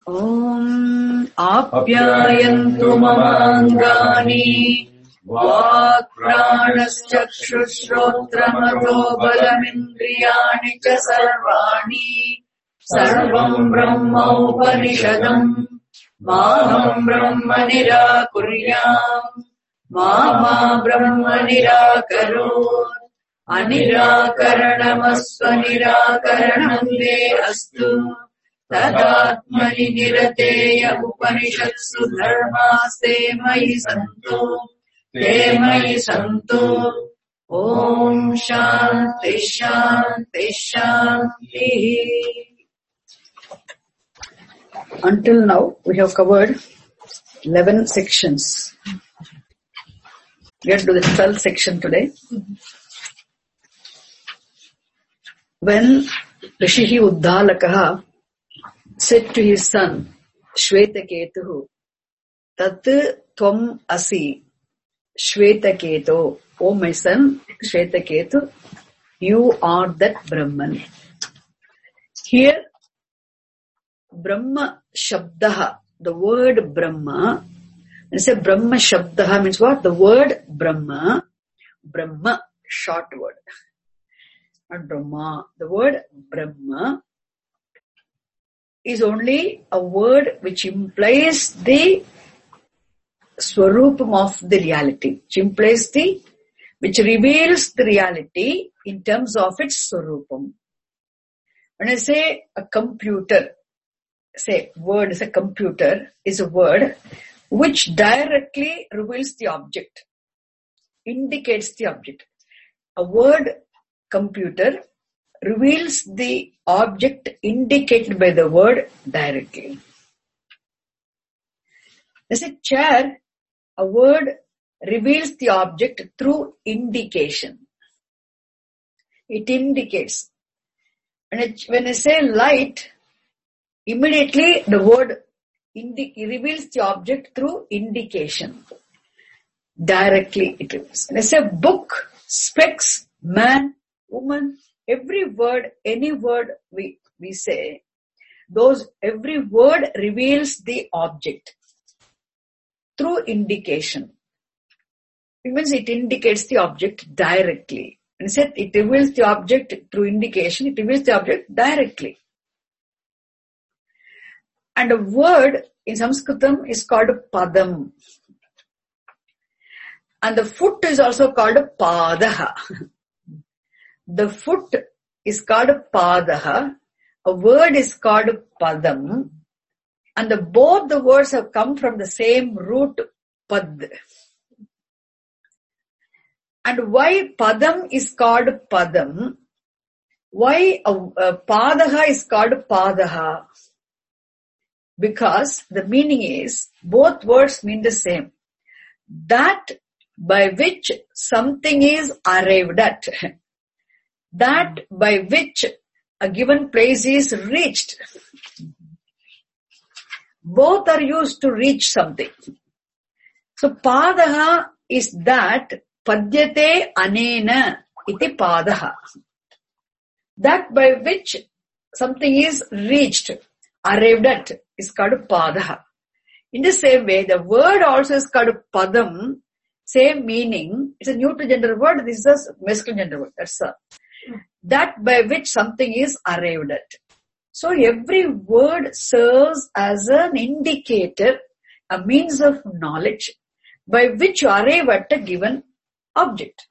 Om Apyayantu Mamangani Vak Pranaschakshushrotramato Balamindriyani Cha Sarvani Sarvam Brahma Upanishadam Maham Brahma Nirakuryam Mama Brahma Nirakarot Anirakaranamastva Nirakaranam De Astu Tadatmani Nirateya Upanishatsu Dharmaste Mayi Santo Te Mayi Santo Om Shanti Shanti Shanti. Until now we have covered 11 sections. We are to the 12th section today. When Rishihi Uddalakaha said to his son Shvetaketuhu, Tat Tvam Asi Shvetaketo, O my son Shvetaketu, you are that Brahman. Here Brahma Shabdaha, the word Brahma, when you say Brahma Shabdaha means what? The word Brahma, Brahma, short word. Not Brahma. The word Brahma is only a word which implies the swarupam of the reality, which reveals the reality in terms of its swarupam. When I say a computer, say word is a computer, is a word which directly reveals the object, indicates the object. A word computer reveals the object indicated by the word directly. As a chair, a word reveals the object through indication. It indicates. When I say light, immediately the word reveals the object through indication. Directly it reveals. When I say book, specs, man, woman, every word, any word we say, every word reveals the object through indication. It means it indicates the object directly. When I said it reveals the object through indication, it reveals the object directly. And a word in Sanskritam is called padam. And the foot is also called padaha. The foot is called padaha. A word is called padam. And both the words have come from the same root pad. And why padam is called padam? Why padaha is called padaha? Because the meaning is, both words mean the same. That by which something is arrived at. That by which a given place is reached. Both are used to reach something. So padaha is that padyate anena iti padaha. That by which something is reached, arrived at, is called padaha. In the same way, the word also is called padam, same meaning. It's a neutral gender word, this is a masculine gender word. That's that by which something is arrived at. So every word serves as an indicator, a means of knowledge by which you arrive at a given object.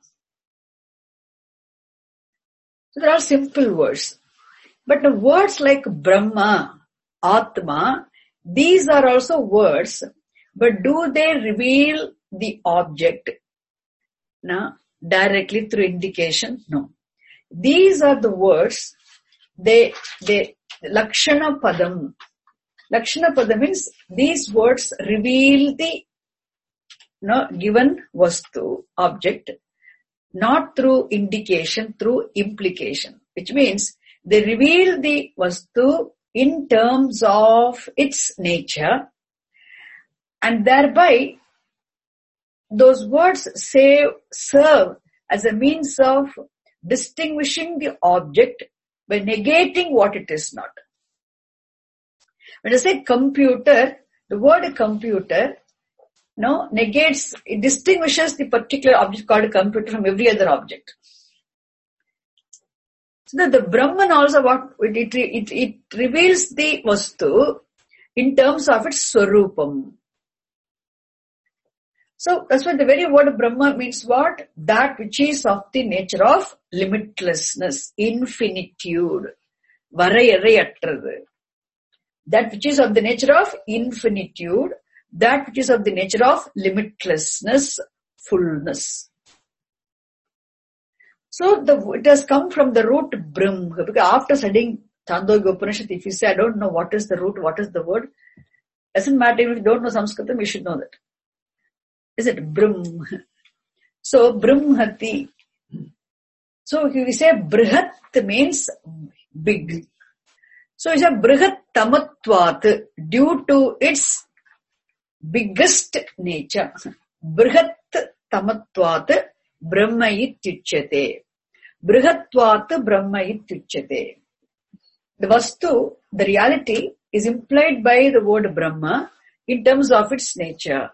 So there are simple words. But the words like Brahma, Atma, these are also words, but do they reveal the object? No, directly through indication? No. These are the words, they Lakshana Padam. Lakshana Padam means these words reveal the given vastu, object, not through indication, through implication, which means they reveal the vastu in terms of its nature, and thereby those words serve as a means of distinguishing the object by negating what it is not. When I say computer, the word computer, negates, it distinguishes the particular object called computer from every other object. So that the Brahman also it reveals the Vastu in terms of its Swarupam. So that's why the very word Brahma means what? That which is of the nature of limitlessness, infinitude, varayarayatrathu. That which is of the nature of infinitude, that which is of the nature of limitlessness, fullness. So it has come from the root Brahm. Because after studying Chandogya Upanishad, if you say, I don't know what is the root, what is the word, doesn't matter if you don't know Sanskritam, you should know that. Is it Brahm? So Brahmati. So if we say Brihat means big. So it's a Brihat Tamatvat due to its biggest nature. Brihat Tamatvat Brahma ityuchyate. Brihatvat Brahma ityuchyate. The Vastu, the reality, is implied by the word Brahma in terms of its nature.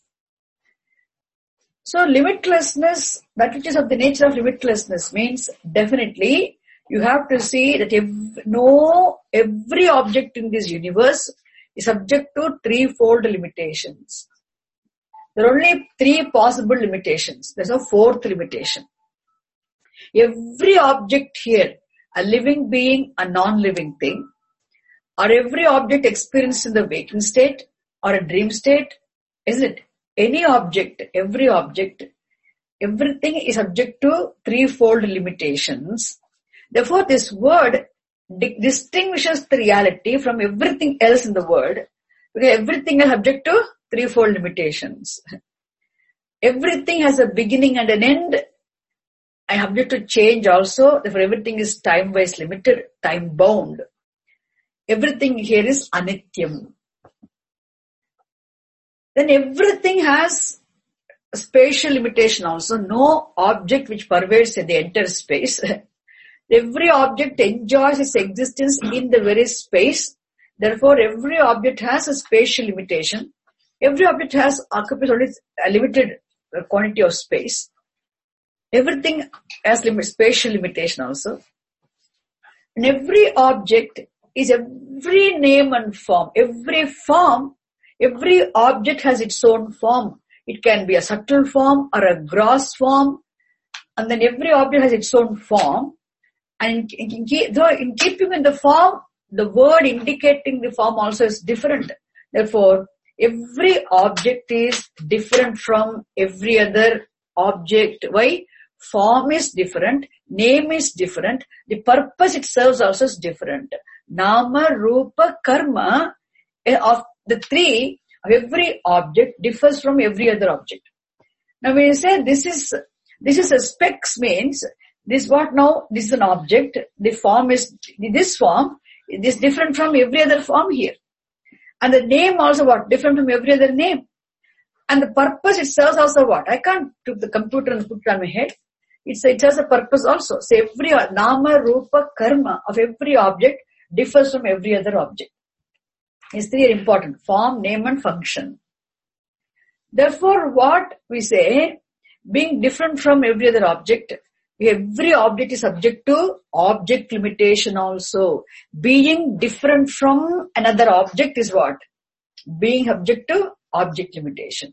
So limitlessness, that which is of the nature of limitlessness, means definitely you have to see that every object in this universe is subject to threefold limitations. There are only three possible limitations. There's a fourth limitation. Every object here, a living being, a non-living thing, or every object experienced in the waking state or a dream state, isn't it? Any object, every object, everything is subject to threefold limitations. Therefore, this word distinguishes the reality from everything else in the world, because everything is subject to threefold limitations. Everything has a beginning and an end. I have to change also. Therefore, everything is time-wise limited, time-bound. Everything here is anityam. Then everything has a spatial limitation also. No object which pervades the entire space. Every object enjoys its existence in the very space. Therefore, every object has a spatial limitation. Every object occupies only a limited quantity of space. Everything has spatial limitation also. And every object is every name and form. Every object has its own form. It can be a subtle form or a gross form. And then every object has its own form. And in keeping in the form, the word indicating the form also is different. Therefore, every object is different from every other object. Why? Form is different, name is different, the purpose it serves also is different. Nama, Rupa, Karma of the three of every object differs from every other object. Now when you say this is a specs, means this what now? This is an object. The form is this form. It is different from every other form here. And the name also what? Different from every other name. And the purpose it serves also what? I can't take the computer and put it on my head. It has a purpose also. So every Nama, Rupa, Karma of every object differs from every other object. These three are important. Form, name and function. Therefore, what we say, being different from every other object, every object is subject to object limitation also. Being different from another object is what? Being subject to object limitation.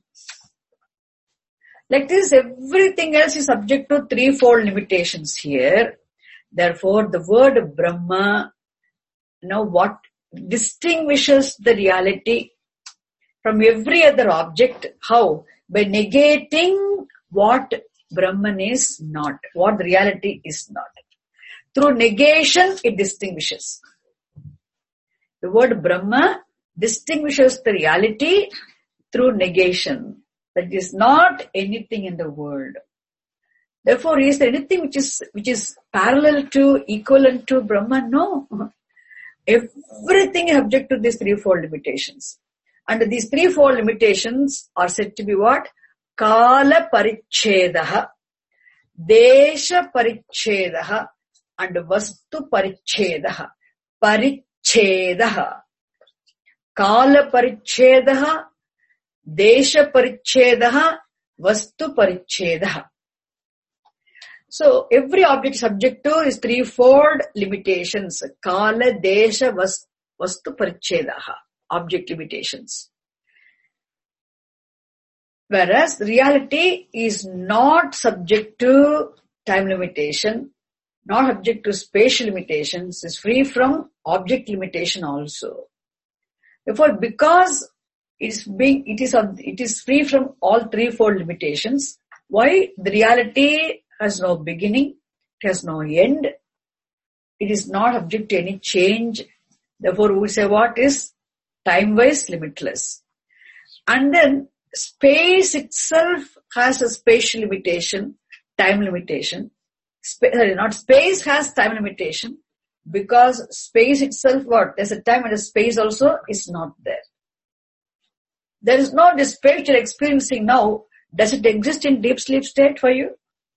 Like this, everything else is subject to threefold limitations here. Therefore, the word Brahma, what distinguishes the reality from every other object? How? By negating what Brahman is not, what the reality is not. Through negation, it distinguishes. The word Brahma distinguishes the reality through negation. That is not anything in the world. Therefore, is there anything which is parallel to, equivalent to Brahman? No. Everything is subject to these threefold limitations. And these threefold limitations are said to be what? Kala parichedaha, desha parichedaha, and vastu parichedaha. Parichedaha. Kala parichedaha, Desha parichedaha, Vastu parichedaha. So every object subject to is threefold limitations. Kala, Desha, Vastu parichedaha. Object limitations. Whereas reality is not subject to time limitation, not subject to spatial limitations, is free from object limitation also. Therefore, because it is free from all threefold limitations, why? The reality has no beginning, it has no end, it is not subject to any change. Therefore, we say what is time-wise limitless. And then space itself has a spatial limitation, time limitation. Space has time limitation because space itself what? There's a time and a space also is not there. There is no this space you're experiencing now. Does it exist in deep sleep state for you?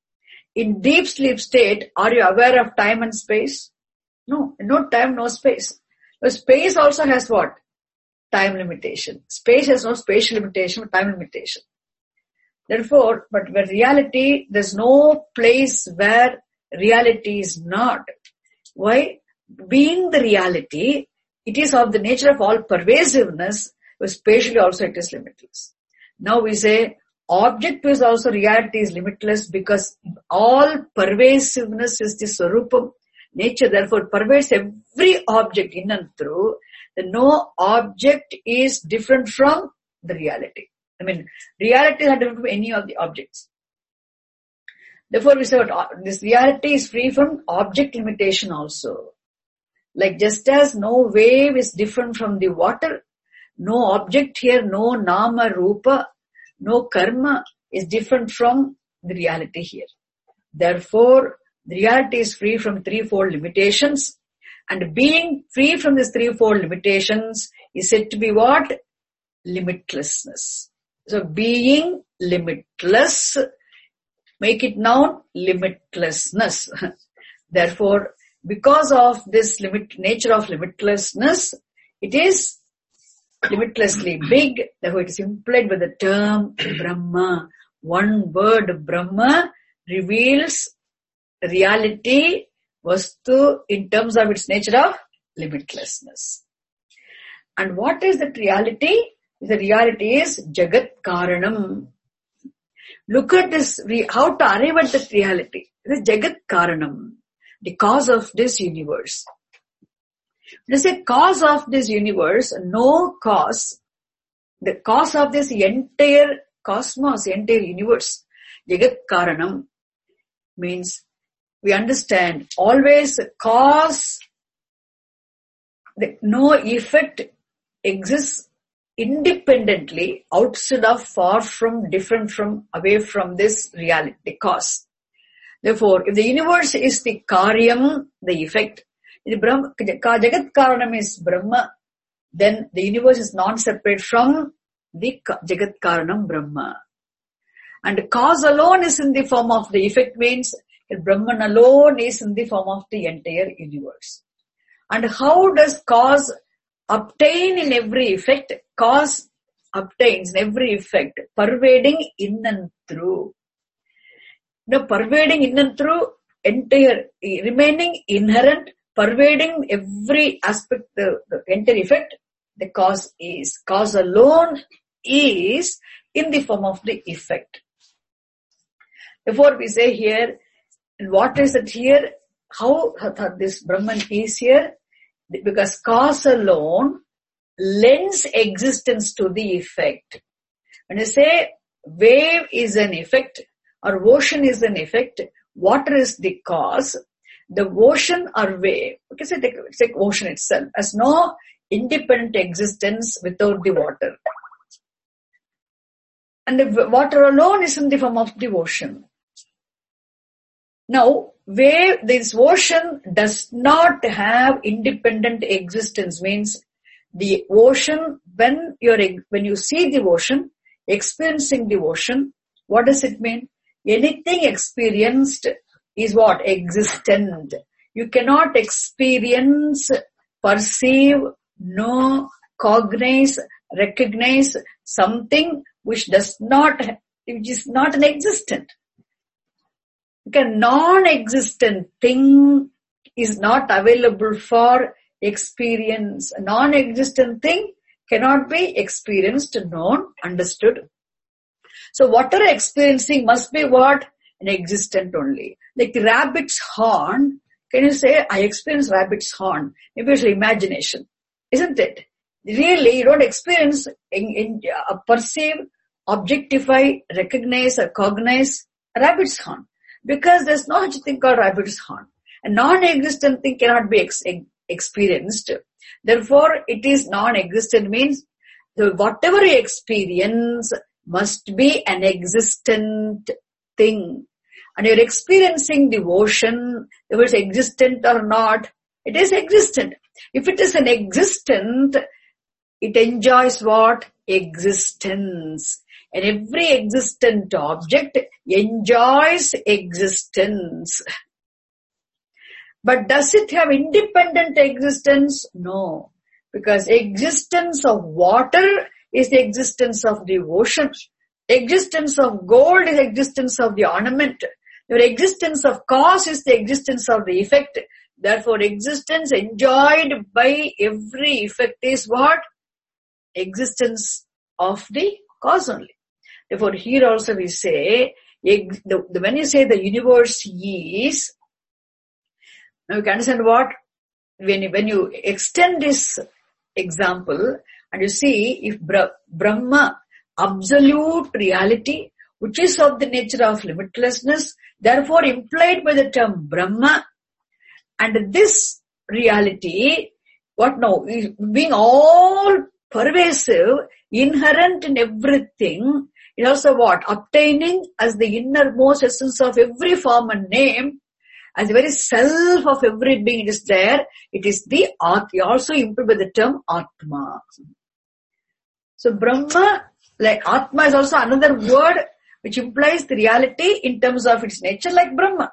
In deep sleep state, are you aware of time and space? No, no time, no space. But space also has what? Time limitation. Space has no spatial limitation, but time limitation. Therefore, but where reality, there's no place where reality is not. Why? Being the reality, it is of the nature of all pervasiveness, but spatially also it is limitless. Now we say, object is also reality is limitless because all pervasiveness is the Swarupam. Nature therefore pervades every object in and through. No object is different from the reality. I mean, reality is not different from any of the objects. Therefore, we say this reality is free from object limitation also. Like just as no wave is different from the water, no object here, no nama, rupa, no karma is different from the reality here. Therefore, the reality is free from threefold limitations. And being free from these threefold limitations is said to be what? Limitlessness. So being limitless, make it noun, limitlessness. Therefore, because of this nature of limitlessness, it is limitlessly big. Therefore, it is implied by the term Brahma. One word Brahma reveals reality, Vastu, in terms of its nature of limitlessness. And what is that reality? The reality is Jagat Karanam. Look at this, how to arrive at that reality. It is Jagat Karanam, the cause of this universe. When I say cause of this universe, no cause, the cause of this entire cosmos, entire universe, Jagat Karanam, means we understand always cause, no effect exists independently outside of, far from, different from, away from this reality, the cause. Therefore, if the universe is the karyam, the effect, if Jagat Karanam is Brahma, then the universe is non-separate from the Jagat Karanam Brahma. And cause alone is in the form of the effect, means Brahman alone is in the form of the entire universe. And how does cause obtain in every effect? Cause obtains in every effect, pervading in and through. Now, pervading in and through, entire, remaining inherent, pervading every aspect, the entire effect, the cause is. Cause alone is in the form of the effect. Therefore, we say here, what is it here? How this Brahman is here? Because cause alone lends existence to the effect. When you say wave is an effect or ocean is an effect, water is the cause. The ocean or wave, okay, so take ocean itself, has no independent existence without the water. And the water alone is in the form of the ocean. Now, this ocean does not have independent existence, means the ocean, when you see the ocean, experiencing the ocean, what does it mean? Anything experienced is what? Existent. You cannot experience, perceive, know, cognize, recognize something which is not an existent. A non-existent thing is not available for experience. A non-existent thing cannot be experienced, known, understood. So whatever experiencing must be what? An existent only. Like the rabbit's horn, can you say, I experienced rabbit's horn? Maybe it's imagination, isn't it? Really, you don't experience, perceive, objectify, recognize or cognize a rabbit's horn. Because there's no such thing called rabbit's horn. A non-existent thing cannot be experienced. Therefore, it is non-existent means whatever you experience must be an existent thing. And you're experiencing the ocean, whether it's existent or not, it is existent. If it is an existent, it enjoys what? Existence. And every existent object enjoys existence. But does it have independent existence? No. Because existence of water is the existence of the ocean. Existence of gold is existence of the ornament. Your existence of cause is the existence of the effect. Therefore, existence enjoyed by every effect is what? Existence of the cause only. Therefore, here also we say, when you say the universe is, now you can understand what? When you extend this example and you see if Brahma, absolute reality, which is of the nature of limitlessness, therefore implied by the term Brahma, and this reality, what now? Being all pervasive, inherent in everything, it also what? Obtaining as the innermost essence of every form and name, as the very self of every being is there, it is the also implied by the term Atma. So Brahma, like Atma is also another word which implies the reality in terms of its nature like Brahma.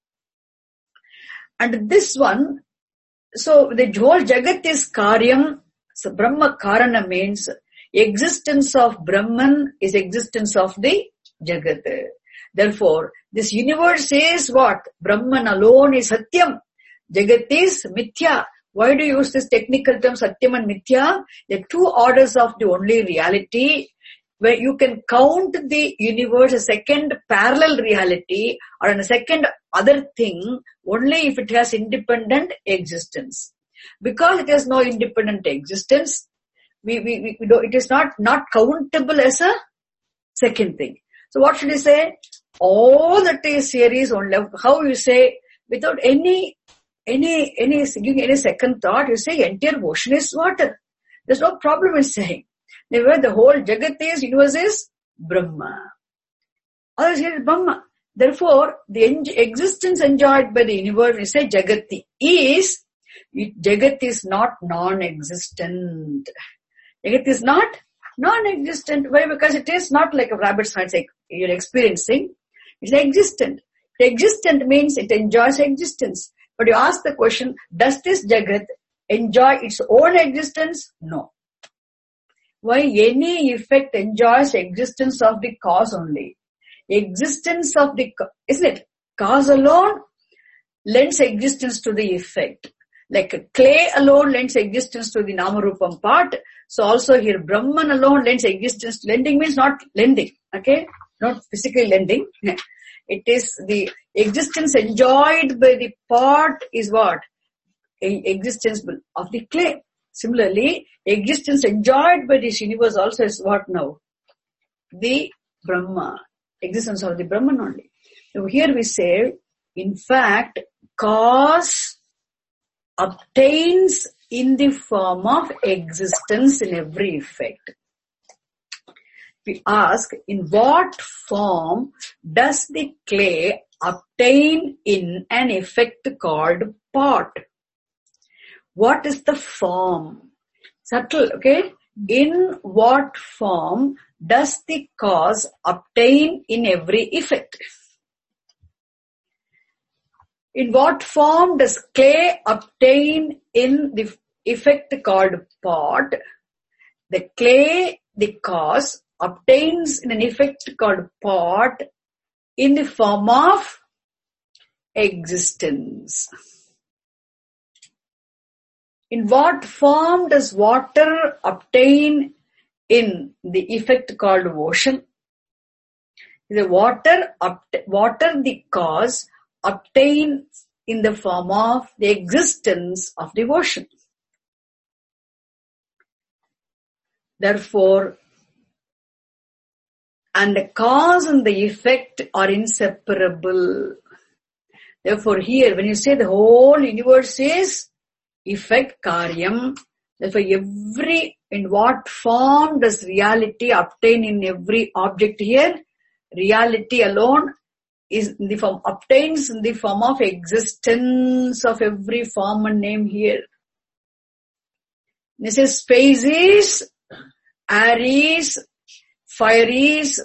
And this one, so the whole Jagat is Karyam, so Brahma Karana means existence of Brahman is existence of the Jagat. Therefore, this universe is what? Brahman alone is Satyam. Jagat is Mithya. Why do you use this technical term Satyam and Mithya? There are two orders of the only reality where you can count the universe a second parallel reality or a second other thing only if it has independent existence. Because it has no independent existence, it is not countable as a second thing. So what should you say? All that is here is only, how you say, without any giving any second thought, you say entire ocean is water. There's no problem in saying. The whole Jagat is, universe is Brahma. Others here is Brahma. Therefore, the existence enjoyed by the universe, we say Jagati is, Jagat is not non-existent. Jagat is not non-existent. Why? Because it is not like a rabbit's heart, like you're experiencing. It's existent. Existent means it enjoys existence. But you ask the question, does this Jagat enjoy its own existence? No. Why? Any effect enjoys existence of the cause only. Existence of the, isn't it? Cause alone lends existence to the effect. Like clay alone lends existence to the Namarupam part. So also here Brahman alone lends existence. Lending means not lending. Okay? Not physically lending. It is the existence enjoyed by the part is what? Existence of the clay. Similarly, existence enjoyed by this universe also is what now? The Brahma. Existence of the Brahman only. So here we say, in fact, cause obtains in the form of existence in every effect. We ask, in what form does the clay obtain in an effect called pot? What is the form? Subtle, okay? In what form does the cause obtain in every effect? In what form does clay obtain in the effect called pot? The clay, the cause, obtains in an effect called pot in the form of existence. In what form does water obtain in the effect called ocean? The water, the cause, obtains in the form of the existence of the ocean. Therefore, and the cause and the effect are inseparable. Therefore, here when you say the whole universe is effect, karyam, therefore in what form does reality obtain in every object here? Reality alone is in the form, obtains in the form of existence of every form and name here. This is space is, air is, fire is,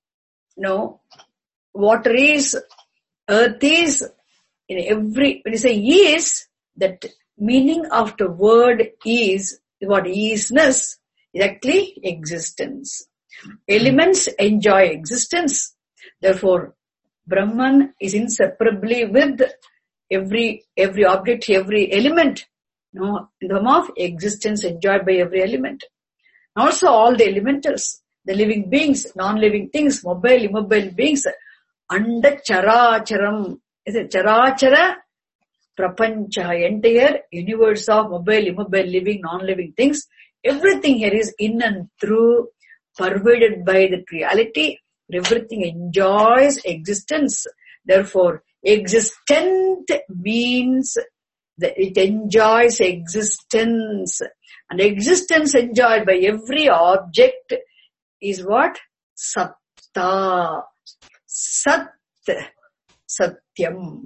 water is, earth is, in every, when you say is, that meaning of the word is, what isness, is actually existence. Elements enjoy existence. Therefore, Brahman is inseparably with every object, every element, in the form of existence enjoyed by every element. Also all the elementals, the living beings, non-living things, mobile, immobile beings, under characharam, is it charachara prapancha, entire universe of mobile, immobile, living, non-living things. Everything here is in and through, pervaded by the reality. Everything enjoys existence. Therefore, existent means that it enjoys existence. And existence enjoyed by every object is what? Satta. Sat. Satyam.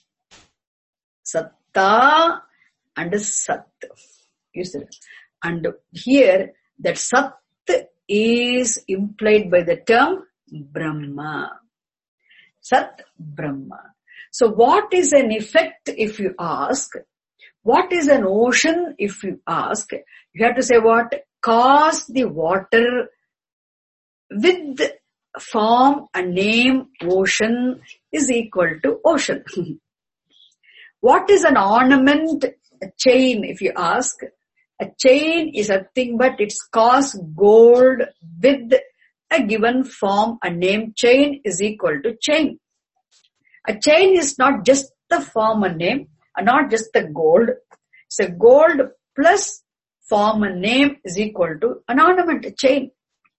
Satta and Sat. And here that Sat is implied by the term Brahma. Sat Brahma. So what is an effect if you ask? What is an ocean if you ask? You have to say what? Cause the water with form and name ocean is equal to ocean. What is an ornament? A chain if you ask. A chain is nothing but its cost gold with a given form and name. Chain is equal to chain. A chain is not just the form and name, and not just the gold. So gold plus form and name is equal to an ornament, a chain.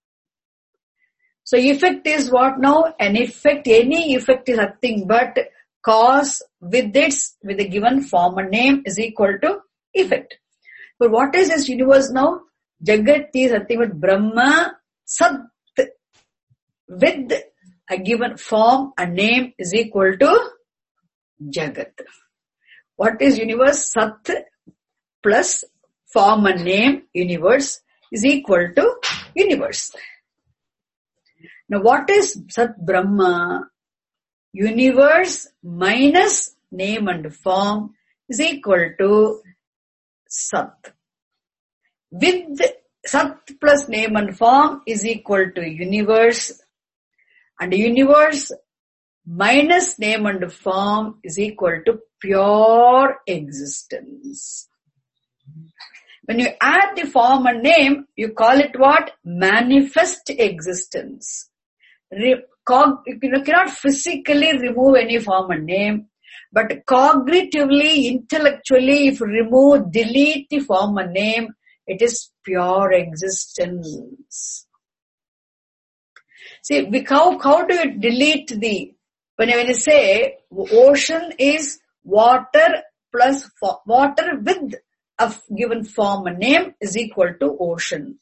So effect is what now? An effect, any effect is nothing but cause with the given form and name is equal to effect. But what is this universe now? Jagat is nothing but Brahma, Sat, with a given form and name is equal to Jagat. What is universe? Sat plus form and name, universe, is equal to universe. Now what is Sat Brahma? Universe minus name and form is equal to Sat. With Sat plus name and form is equal to universe. And universe minus name and form is equal to pure existence. When you add the form and name, you call it what? Manifest existence. You cannot physically remove any form and name, but cognitively, intellectually, if you remove, delete the form and name, it is pure existence. See, how do you delete when you say ocean is water plus water with a given form and name is equal to ocean.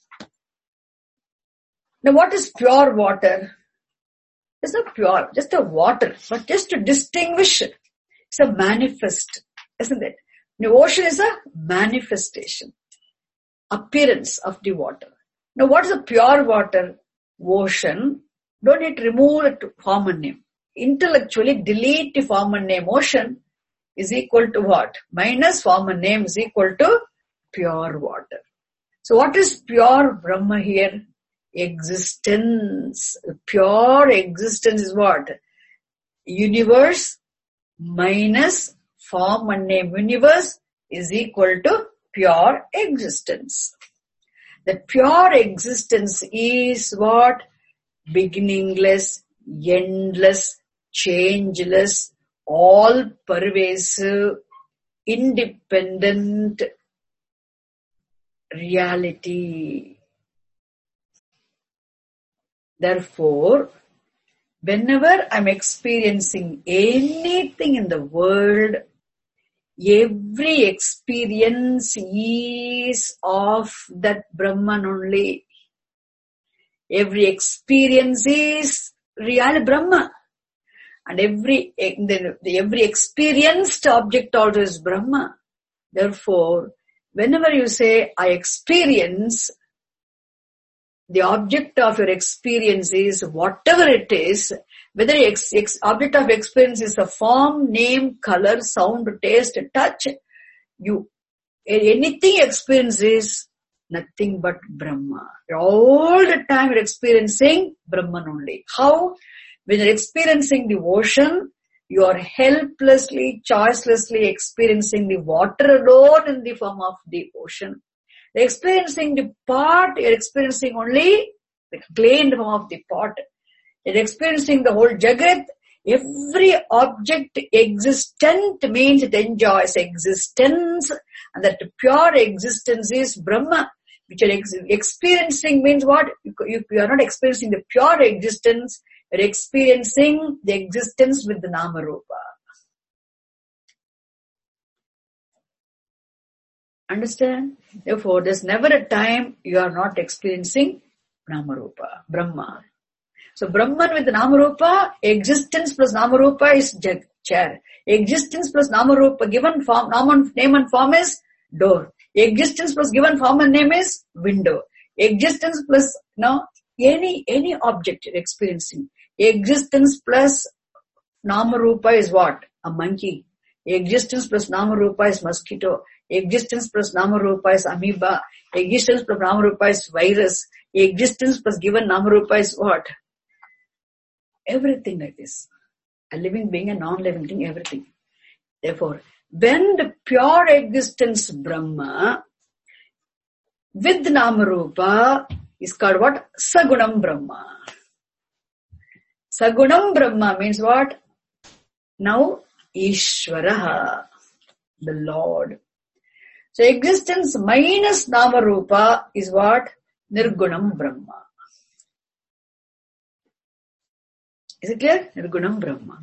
Now what is pure water? It's not pure, just a water, but just to distinguish it. It's a manifest, isn't it? The ocean is a manifestation, appearance of the water. Now what is a pure water? Ocean. Don't need to remove it to form and name. Intellectually delete the form and name. Ocean is equal to what? Minus form and name is equal to pure water. So what is pure Brahma here? Existence. Pure existence is what? Universe minus form and name. Universe is equal to pure existence. The pure existence is what? Beginningless, endless, changeless, all pervasive, independent reality. Therefore, whenever I'm experiencing anything in the world, every experience is of that Brahman only. Every experience is real Brahma. And every experienced object also is Brahma. Therefore, whenever you say, I experience, the object of your experience is whatever it is, whether object of experience is a form, name, color, sound, taste, touch, anything experience is nothing but Brahma. All the time you're experiencing Brahman only. How? When you're experiencing the ocean, you are helplessly, choicelessly experiencing the water alone in the form of the ocean. You're experiencing the pot, you're experiencing only the clay in the form of the pot. You're experiencing the whole Jagat. Every object existent means it enjoys existence, and that pure existence is Brahma. Which you're experiencing means what? You are not experiencing the pure existence, you're experiencing the existence with the Nama Rupa. Understand? Therefore, there's never a time you are not experiencing Nama Rupa, Brahma. So Brahman with Nama Rupa, existence plus Nama Rupa is chair. Existence plus Nama Rupa, given form, name and form is door. Existence plus given form and name is window. Existence plus any object you're experiencing. Existence plus Nama Rupa is what? A monkey. Existence plus Nama Rupa is mosquito. Existence plus Nama Rupa is amoeba. Existence plus Nama Rupa is virus. Existence plus given Nama Rupa is what? Everything like this. A living being, a non-living thing, everything. Therefore, when the pure existence Brahma with Namarupa is called what? Sagunam Brahma. Sagunam Brahma means what? Now, Ishvaraha, the Lord. So existence minus Namarupa is what? Nirgunam Brahma. Is it clear? Nirgunam Brahma.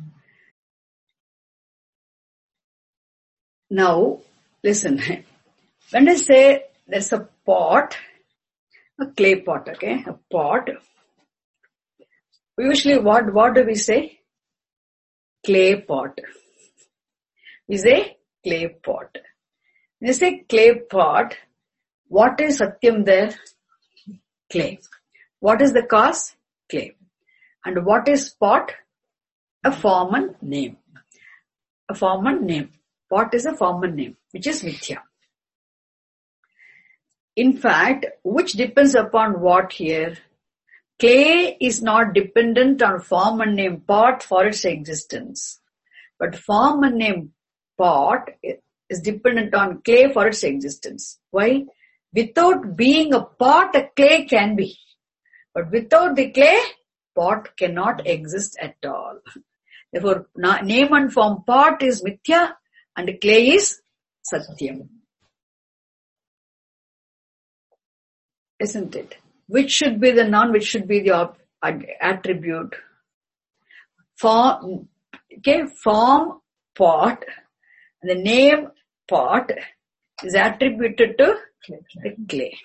Now, listen. When I say there's a pot, a clay pot, okay? A pot. Usually what do we say? Clay pot. We say clay pot. When you say clay pot, what is Satyam there? Clay. What is the cause? Clay. And what is pot? A form and name. A form and name. Pot is a form and name, which is Mithya. In fact, which depends upon what here? Clay is not dependent on form and name pot for its existence. But form and name pot is dependent on clay for its existence. Why? Without being a pot, a clay can be. But without the clay, pot cannot exist at all. Therefore, name and form pot is Mithya and clay is Satyam. Isn't it? Which should be the noun, which should be the attribute? Form, pot, and the name pot is attributed to the clay.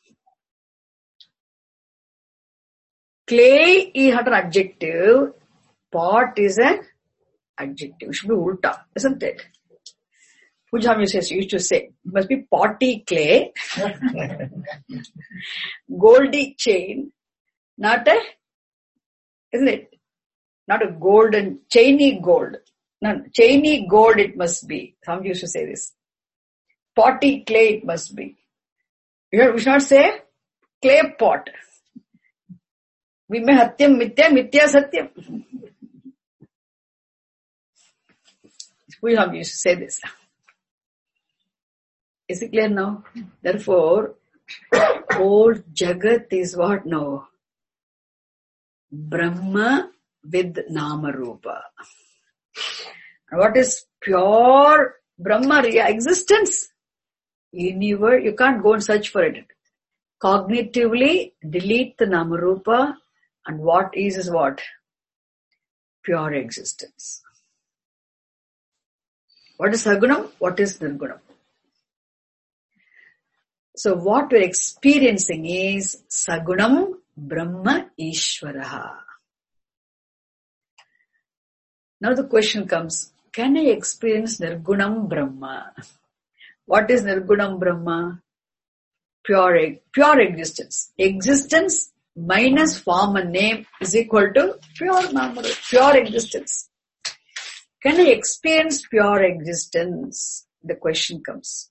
Clay is not an adjective, pot is an adjective. It should be ulta, isn't it? Pujam used to say, it must be potty clay, goldy chain, not a, isn't it? Not a golden, chainy gold. No, chainy gold it must be. Some used to say this. Potty clay it must be. We should not say clay pot. Vimhatyam mitya, mitya satyam. We have used to say this. Is it clear now? Therefore, whole Jagat is what now? Brahma with Nama Rupa. What is pure Brahma existence? Universe, you can't go and search for it. Cognitively delete the Nama Rupa, and what is what? Pure existence. What is Sagunam? What is Nirgunam? So what we're experiencing is Sagunam Brahma Ishvaraha. Now the question comes, can I experience Nirgunam Brahma? What is Nirgunam Brahma? Pure existence. Existence minus form and name is equal to pure existence. Can I experience pure existence? The question comes.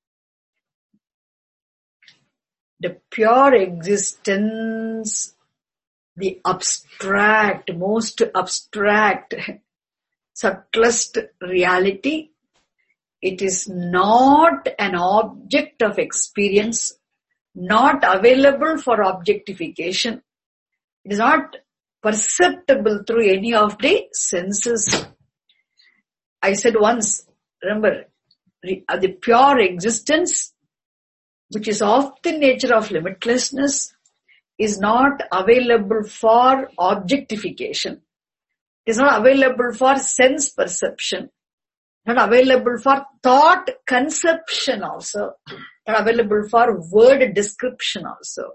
The pure existence, the abstract, most abstract, subtlest reality, it is not an object of experience, not available for objectification. It is not perceptible through any of the senses. I said once, remember, the pure existence, which is of the nature of limitlessness, is not available for objectification. It is not available for sense perception. Not available for thought conception also. Not available for word description also.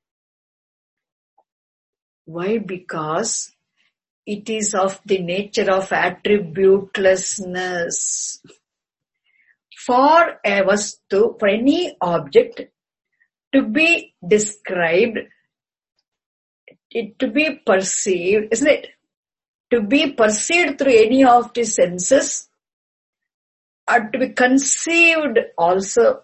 Why? Because it is of the nature of attributelessness. For a vastu, for any object to be described, it to be perceived, isn't it? To be perceived through any of the senses, or to be conceived also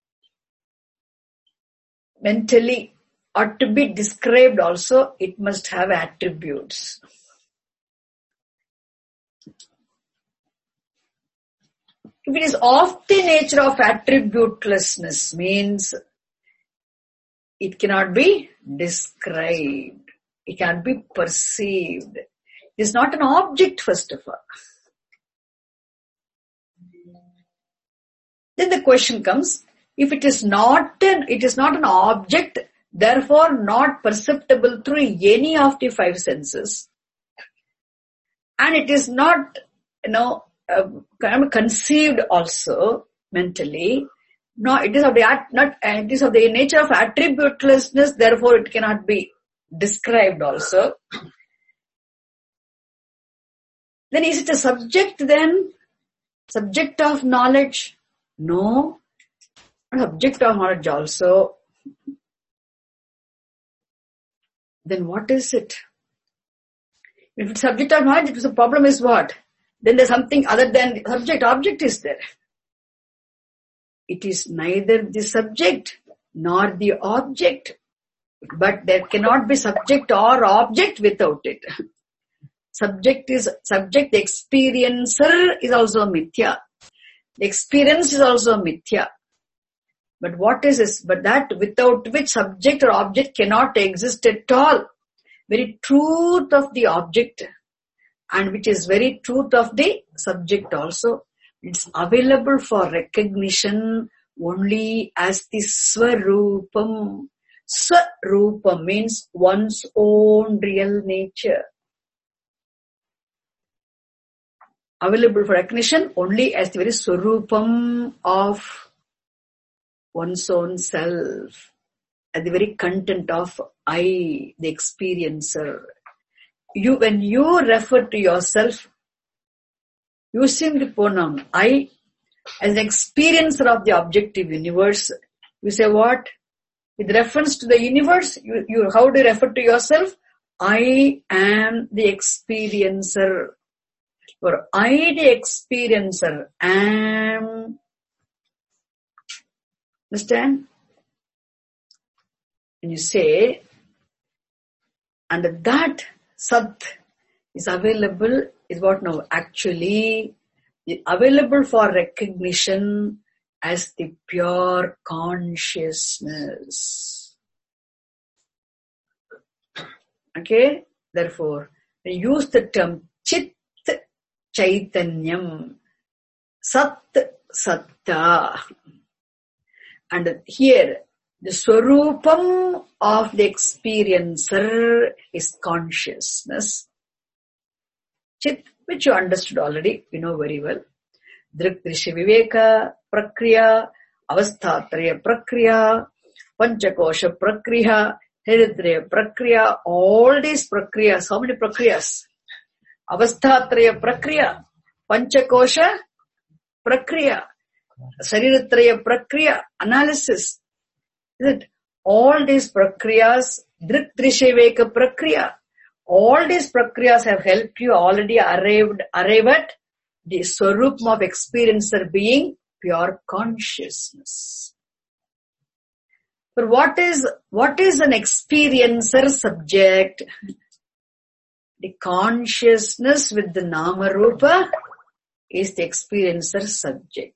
mentally, or to be described also, it must have attributes. If it is of the nature of attributelessness, means it cannot be described. It cannot be perceived. It is not an object, first of all. Then the question comes, if it is not an object, therefore not perceptible through any of the five senses, and it is not, conceived also mentally. No, it is of the nature of attributelessness, therefore it cannot be described also. Then is it a subject then? Subject of knowledge? No. Object of knowledge also. Then what is it? If it's subject of knowledge, the problem is what? Then there's something other than the subject. Object is there. It is neither the subject nor the object. But there cannot be subject or object without it. Subject, the experiencer is also mithya. The experience is also mithya. But what is this? But that without which subject or object cannot exist at all. Very truth of the object, and which is very truth of the subject also. It's available for recognition only as the Swarupam. Swarupam means one's own real nature. Available for recognition only as the very Swarupam of one's own self, as the very content of I, the experiencer. When you refer to yourself using the pronoun I as an experiencer of the objective universe, you say what? With reference to the universe, you how do you refer to yourself? I am the experiencer. Or I, the experiencer, am. Understand? when you say, and that Sat is available, is what now actually available for recognition as the pure consciousness. Okay? Therefore, we use the term Chit Chaitanyam, Sat Satta. And here, the Swarupam of the experiencer is consciousness. Chit, which you understood already, you know very well. Drik Drisha Viveka Prakriya, Avasthatraya Prakriya, Panchakosha Prakriya, Heridraya Prakriya, all these Prakriyas, how many Prakriyas? Avasthatraya Prakriya, Panchakosha Prakriya, Sariratraya Prakriya, analysis. Is it? All these Prakriyas, Drik Drisha Viveka Prakriya, all these Prakriyas have helped you already arrive at the Swarupam of experiencer being pure consciousness. But what is an experiencer subject? The consciousness with the Nama Rupa is the experiencer subject.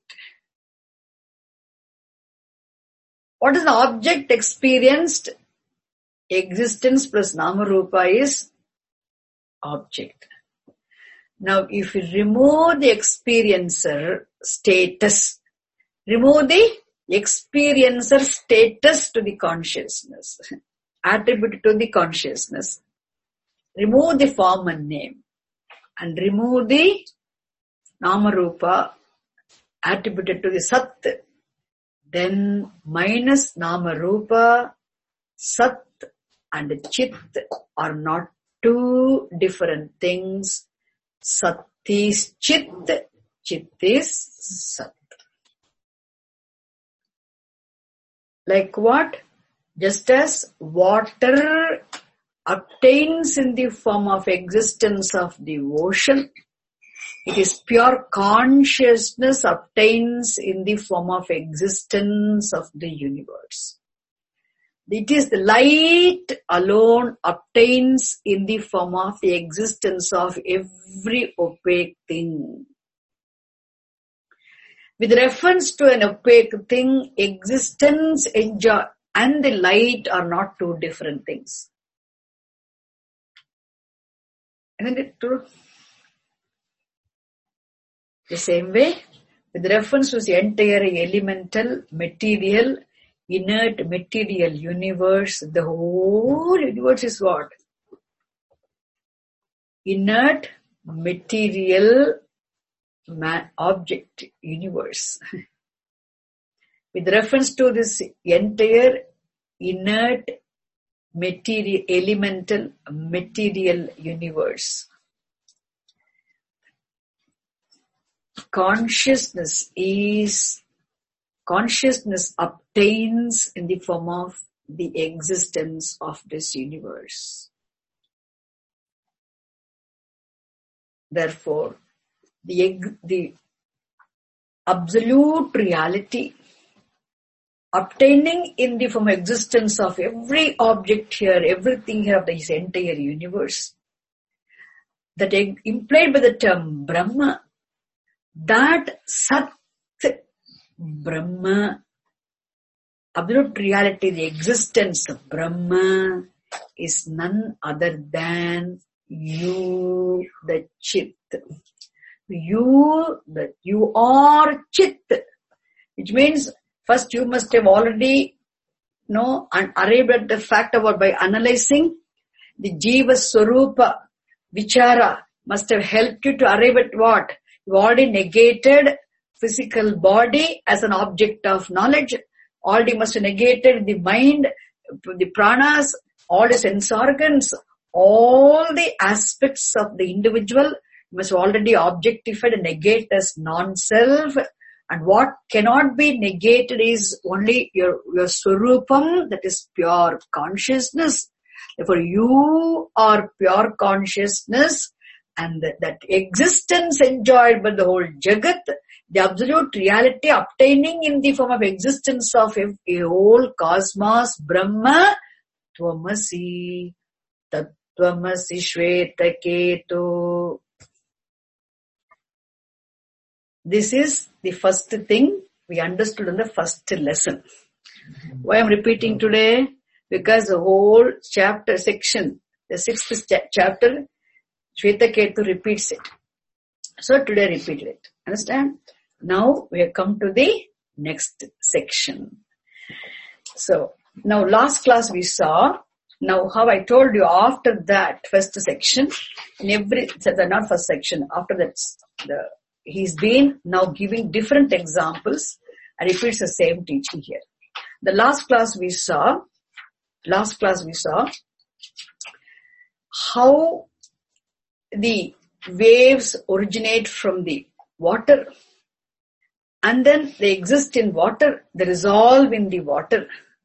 What is the object experienced? Existence plus Nama Rupa is object. Now, if you remove the experiencer status, remove the experiencer status to the consciousness, attributed to the consciousness, remove the form and name, and remove the Nama Rupa attributed to the Sat, then minus Nama Rupa, Sat and Chit are not two different things. Sat is Chit, Chit is Sat. Like what? Just as water obtains in the form of existence of the ocean, it is pure consciousness obtains in the form of existence of the universe. It is the light alone obtains in the form of the existence of every opaque thing. With reference to an opaque thing, existence and the light are not two different things. Isn't it true? The same way, with reference to the entire elemental, material, inert material universe, the whole universe is what? Inert material object universe. With reference to this entire inert material, elemental material universe, consciousness obtains in the form of the existence of this universe. Therefore, the absolute reality obtaining in the form of existence of every object here, everything here of this entire universe, that implied by the term Brahma, that Sat Brahma, absolute reality, the existence of Brahma is none other than you, the Chit. You are Chit, which means first you must have already and arrived at the fact about by analyzing the Jiva Swarupa Vichara must have helped you to arrive at what? You already negated physical body as an object of knowledge, already must have negated the mind, the pranas, all the sense organs, all the aspects of the individual must already objectified and negate as non-self. And what cannot be negated is only your Swarupam, that is pure consciousness. Therefore, you are pure consciousness, and that existence enjoyed by the whole Jagat, the absolute reality obtaining in the form of existence of a whole cosmos, Brahma, Tvamasi, Tattvamasi Shvetaketu. This is the first thing we understood in the first lesson. Why I'm repeating today? Because the whole chapter section, the 6th chapter, Shvetaketu repeats it. So today repeat it. Understand? Now we have come to the next section. So now last class we saw, now how I told you after that first section, not first section, after that he's been now giving different examples and repeats the same teaching here. The last class we saw how the waves originate from the water and then they exist in water, they resolve in the water.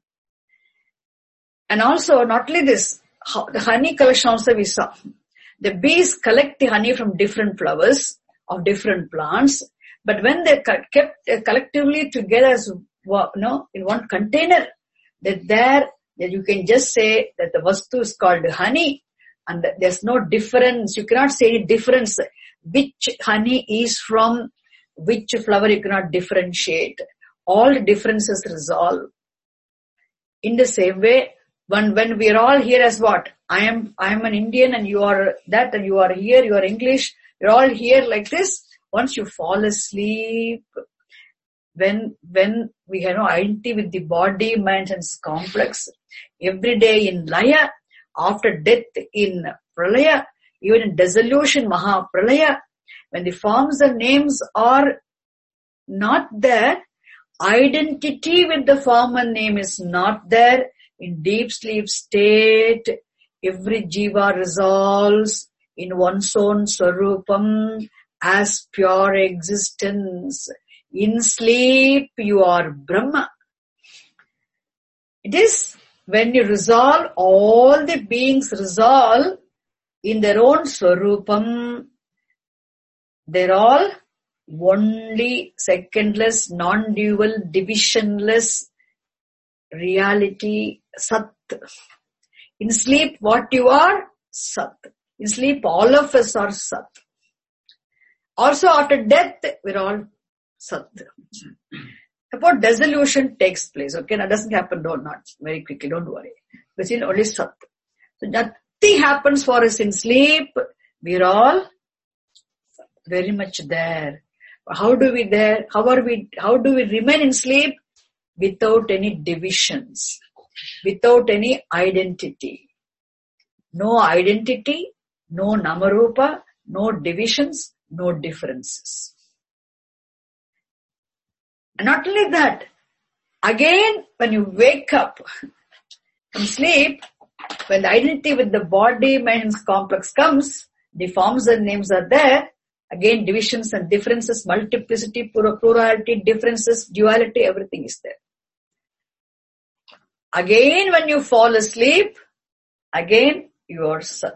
And also not only this, the honey collection also we saw. The bees collect the honey from different flowers of different plants, but when they kept collectively together as in one container, that you can just say that the vastu is called honey, and there's no difference. You cannot say any difference. Which honey is from which flower, you cannot differentiate. All the differences resolve. In the same way, when we are all here as what? I am an Indian and you are that, and you are here, you are English, you're all here like this. Once you fall asleep, when we have no identity with the body, mind and complex, every day in Laya, after death in Pralaya, even in dissolution, Maha Pralaya, when the forms and names are not there, identity with the form and name is not there. In deep sleep state, every jiva resolves in one's own Swarupam as pure existence. In sleep, you are Brahma. It is when you resolve, all the beings resolve in their own Swarupam. They're all only secondless, non-dual, divisionless reality, Sat. In sleep, what you are? Sat. In sleep, all of us are Sat. Also after death, we're all Sat. About dissolution takes place, okay? That doesn't happen, not very quickly, don't worry. It's in only Sat. So nothing happens for us in sleep. We're all very much there. How do we remain in sleep? Without any divisions, without any identity. No identity, no namarupa, no divisions, no differences. And not only that, again, when you wake up from sleep, when the identity with the body, mind and complex comes, the forms and names are there. Again, divisions and differences, multiplicity, plurality, differences, duality, everything is there. Again, when you fall asleep, again, you are Sat.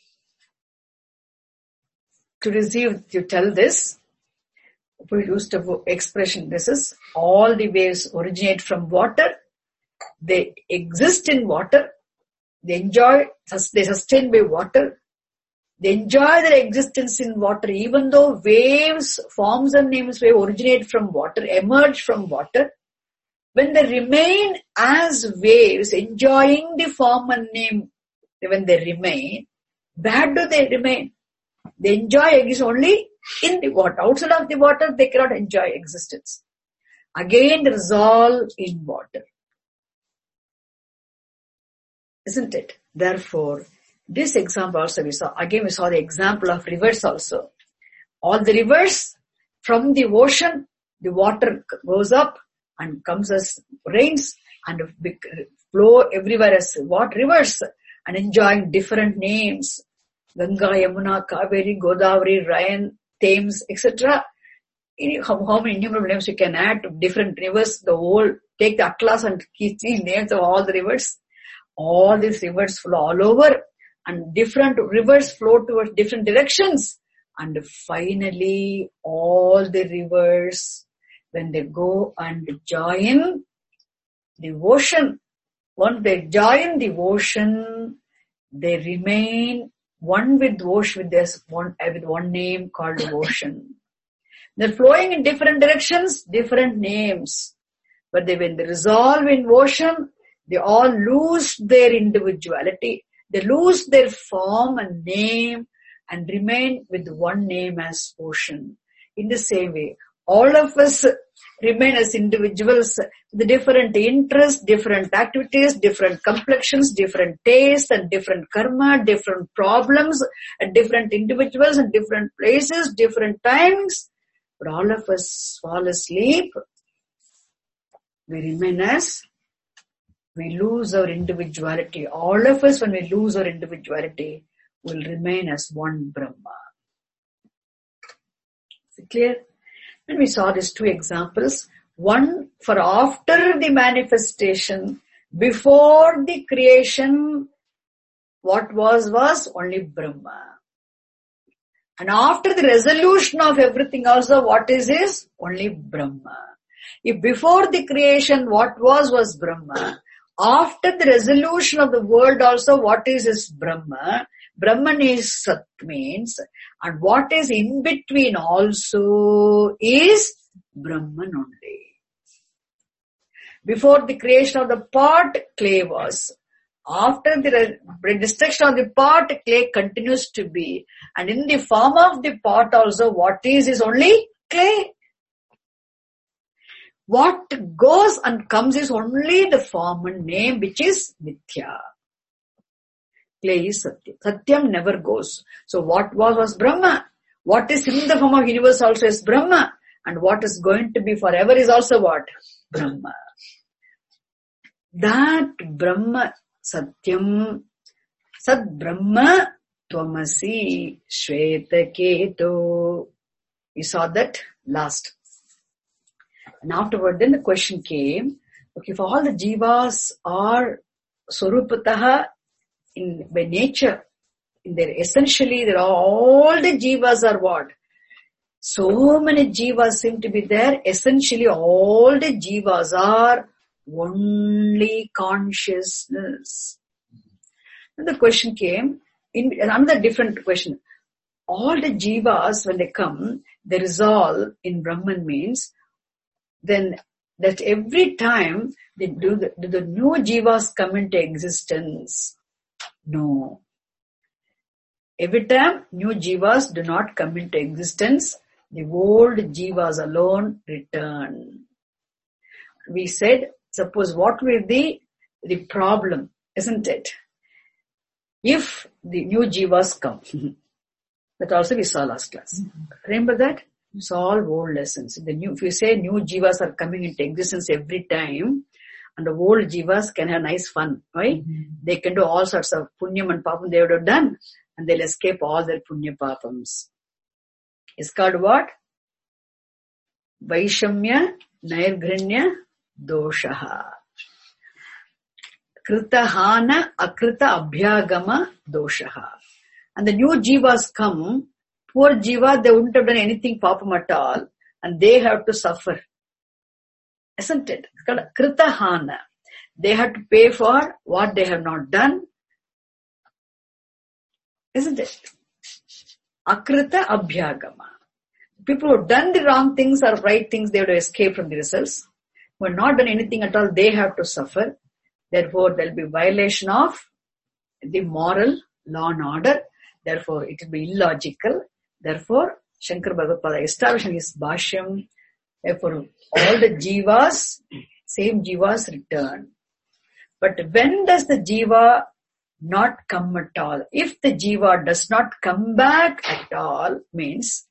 To tell this, we used the expression, this is, all the waves originate from water, they exist in water, they sustain by water, they enjoy their existence in water, even though waves, forms and names originate from water, emerge from water. When they remain as waves, enjoying the form and name, when they remain, where do they remain? They enjoy existence only in the water. Outside of the water, they cannot enjoy existence. Again, they resolve in water. Isn't it? Therefore, this example also we saw. Again, we saw the example of rivers also. All the rivers from the ocean, the water goes up and comes as rains and flow everywhere as rivers and enjoying different names. Ganga, Yamuna, Kaveri, Godavari, Ryan, Thames, etc. How many innumerable names you can add to different rivers? Take the atlas and see names of all the rivers. All these rivers flow all over and different rivers flow towards different directions. And finally, all the rivers, when they go and join the ocean Once they join the ocean, they remain one with ocean, with one name called ocean. They're flowing in different directions, different names. But when they resolve in ocean, they all lose their individuality. They lose their form and name and remain with one name as ocean. In the same way, all of us remain as individuals with different interests, different activities, different complexions, different tastes and different karma, different problems and different individuals and different places, different times. But all of us fall asleep. We remain as, we lose our individuality. All of us, when we lose our individuality, will remain as one Brahma. Is it clear? And we saw these two examples. One for after the manifestation, before the creation, what was only Brahma. And after the resolution of everything also, what is only Brahma. If before the creation what was Brahma, after the resolution of the world also what is Brahma. Brahman is Sat means, and what is in between also is Brahman only. Before the creation of the pot, clay was. After the destruction of the pot, clay continues to be. And in the form of the pot also, what is only clay. What goes and comes is only the form and name, which is Mithya. Clay is Satyam. Satyam never goes. So what was Brahma? What is in the form of universe also is Brahma. And what is going to be forever is also what? Brahma. That Brahma Satyam, Sat Brahma Tvamasi Shveta Ketu. We saw that last. And afterward, then the question came, okay, if all the jivas are Swarupataha by nature, in their essentially, all the jivas are what? So many jivas seem to be there. Essentially, all the jivas are only consciousness. And the question came, in another different question. All the jivas, when they come, they resolve in Brahman means, then that every time they do the new jivas come into existence? No. Every time new jivas do not come into existence, the old jivas alone return. We said, suppose what will be the problem, isn't it? If the new jivas come. That also we saw last class. Remember that? It's all old lessons. If you say new jivas are coming into existence every time, and the old jivas can have nice fun, right? They can do all sorts of punyam and papam they would have done, and they'll escape all their punya papams. It's called what? Vaishamya Nairghrinya Doshaha. Kritahana Akrita Abhyagama Doshaha. And the new jivas come, poor jiva, they wouldn't have done anything papam at all, and they have to suffer. Isn't it? It's called Kritahana. They have to pay for what they have not done. Isn't it? Akrita Abhyagama. People who have done the wrong things or right things, they have to escape from the results. Who have not done anything at all, they have to suffer. Therefore, there will be violation of the moral law and order. Therefore, it will be illogical. Therefore, Shankara Bhagavad established in his Bhashyam, therefore, all the jivas, same jivas return. But when does the jiva not come at all? If the jiva does not come back at all, means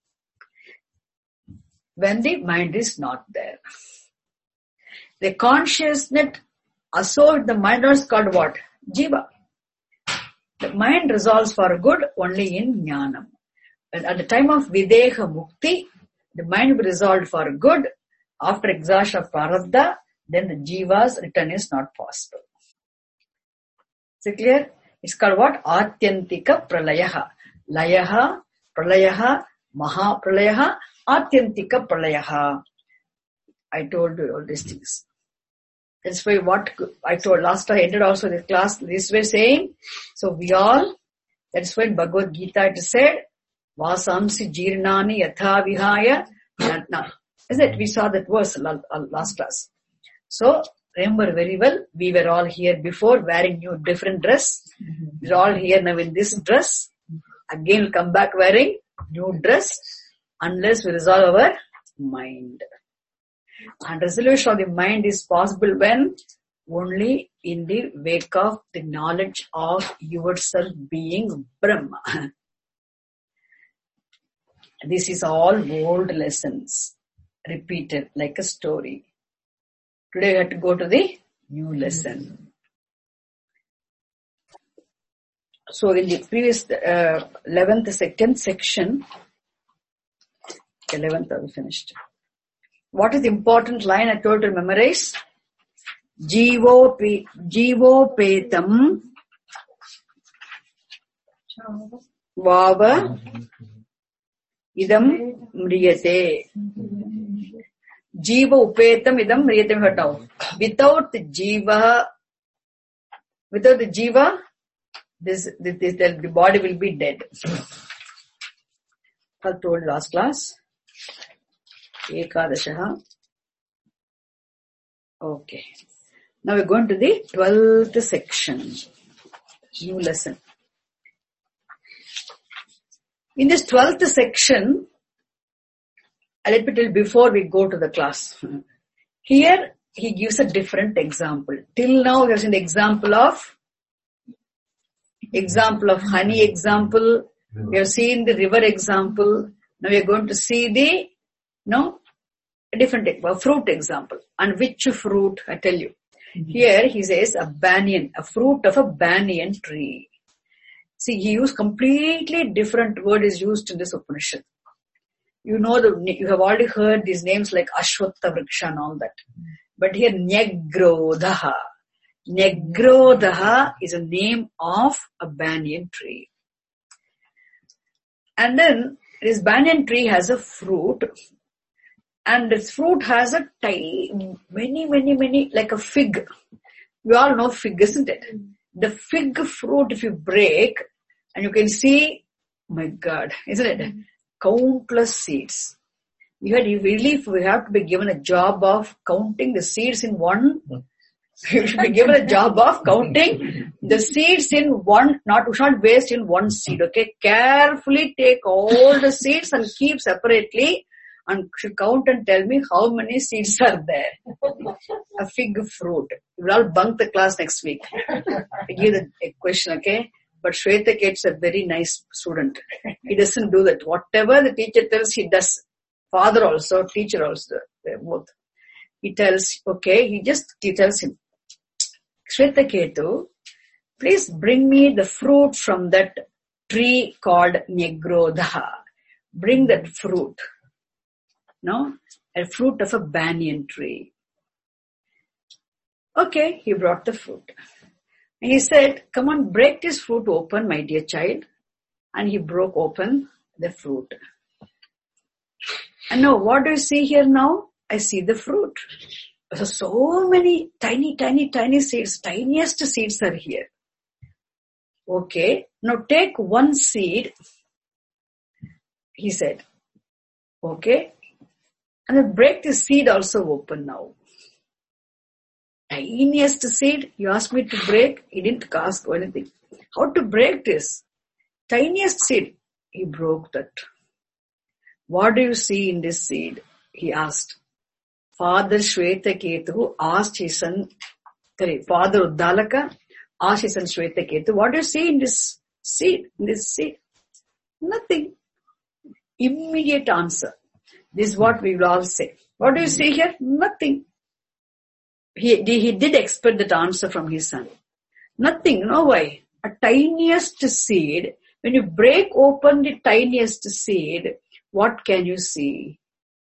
when the mind is not there. The consciousness associated the mind is called what? Jiva. The mind resolves for good only in jnanam. And at the time of videha mukti, the mind will be resolved for good. After exhaustion of prarabdha, then the jiva's return is not possible. Is it clear? It's called what? Atyantika pralayaha. Layaha, pralayaha, maha pralayaha, atyantika pralayaha. I told you all these things. That's why what I told last I ended also the class this way saying, so we all, that's why in Bhagavad Gita it said, Vasamsi Jirnani Yatha Vihaya Natna. Is it? We saw that verse last class. So remember very well, we were all here before wearing new different dress. We're all here now in this dress. Again we'll come back wearing new dress unless we resolve our mind. And resolution of the mind is possible when? Only in the wake of the knowledge of yourself being Brahma. This is all old lessons, repeated like a story. Today we have to go to the new lesson. So in the previous 11th second section, 11th I finished. What is the important line I told you to memorize? Jivo petam vava idam mriyate. Jiva upetam idam mriyate. Without the jiva, the body will be dead. I told last class. Ekadashaha. Okay. Now we're going to the 12th section. New lesson. In this 12th section, let me tell you before we go to the class. Here, he gives a different example. Till now, we have seen the example of honey example. We have seen the river example. Now we are going to see a different fruit example. And which fruit? I tell you. Here he says a fruit of a banyan tree. See, he used completely different word is used in this Upanishad. You have already heard these names like Ashwatha Vriksha and all that. But here Nyagrodha. Nyagrodha is a name of a banyan tree. And then this banyan tree has a fruit. And this fruit has a many, like a fig. We all know fig, isn't it? The fig fruit, if you break, and you can see, my God, isn't it? Countless seeds. We have to be given a job of counting the seeds in one. You should be given a job of counting the seeds in one, not waste in one seed, okay? Carefully take all the seeds and keep separately. And should count and tell me how many seeds are there. A fig fruit. We'll all bunk the class next week. I give a question, okay? But Shweta is a very nice student. He doesn't do that. Whatever the teacher tells, he does. Father also, teacher also, both. He tells, okay, he tells him, Shweta, please bring me the fruit from that tree called Nyagrodha. Bring that fruit. A fruit of a banyan tree. Okay, he brought the fruit. And he said, come on, break this fruit open, my dear child. And he broke open the fruit. And now, what do you see here now? I see the fruit. So many tiny seeds, tiniest seeds are here. Okay, now take one seed, he said. Okay. And then break the seed also open now. Tiniest seed, you asked me to break, he didn't ask anything. How to break this? Tiniest seed, he broke that. What do you see in this seed? He asked. Father Shwetaketu asked his son, Father Uddalaka asked his son Shwetaketu, what do you see in this seed? Nothing. Immediate answer. This is what we will all say. What do you see here? Nothing. He did expect that answer from his son. Nothing. No way. A tiniest seed. When you break open the tiniest seed, what can you see?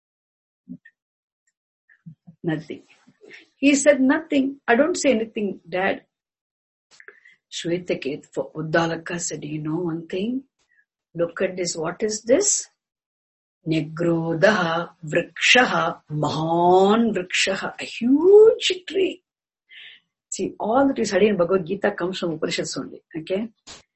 Nothing. He said nothing. I don't say anything, Dad. Shwetaketu for Uddalaka said, you know one thing? Look at this. What is this? Nyagrodha vrikshaha, mahan vrikshaha, a huge tree. See, all that we study in Bhagavad Gita comes from Upanishads only. Okay?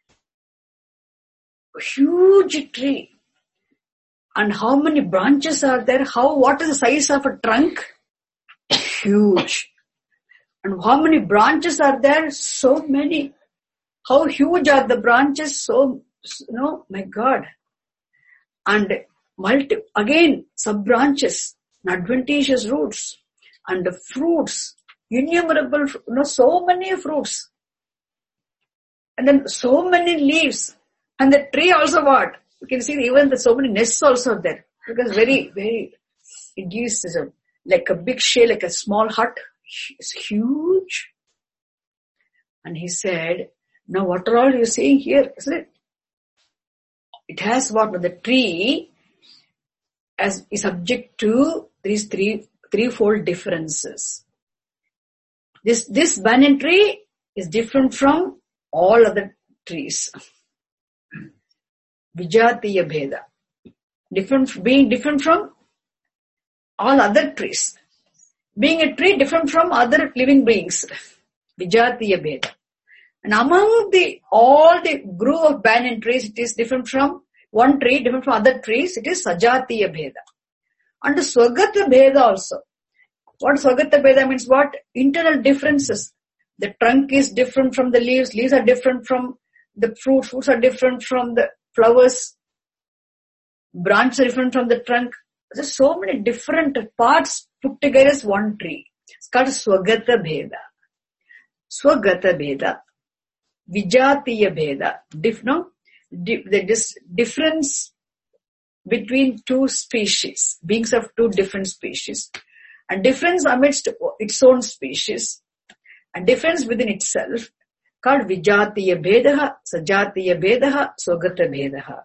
A huge tree. And how many branches are there? What is the size of a trunk? Huge. And how many branches are there? So many. How huge are the branches? My God. And again, sub-branches, adventitious roots, and the fruits, innumerable, so many fruits. And then so many leaves. And the tree also what? You can see even so many nests also there. Because very, very, it gives like a big shell, like a small hut. It's huge. And he said, now what are all you saying here? Isn't it? It has what? The tree is subject to these threefold differences. This banyan tree is different from all other trees. Vijatiya Bheda. Being different from all other trees. Being a tree different from other living beings. Vijatiya Bheda. And among all the group of banyan trees, it is different from one tree, different from other trees. It is Sajatiya Bheda. And Swagata Bheda also. What Swagata Bheda means? What? Internal differences. The trunk is different from the leaves. Leaves are different from the fruits. Fruits are different from the flowers. Branches are different from the trunk. There's so many different parts put together as one tree. It's called Swagata Bheda. Swagata Bheda. Vijatiya Bheda. The difference between two species, beings of two different species, and difference amidst its own species, and difference within itself, called Vijatiya Bhedaha, Sajatiya Bhedaha, Swagata Bhedaha.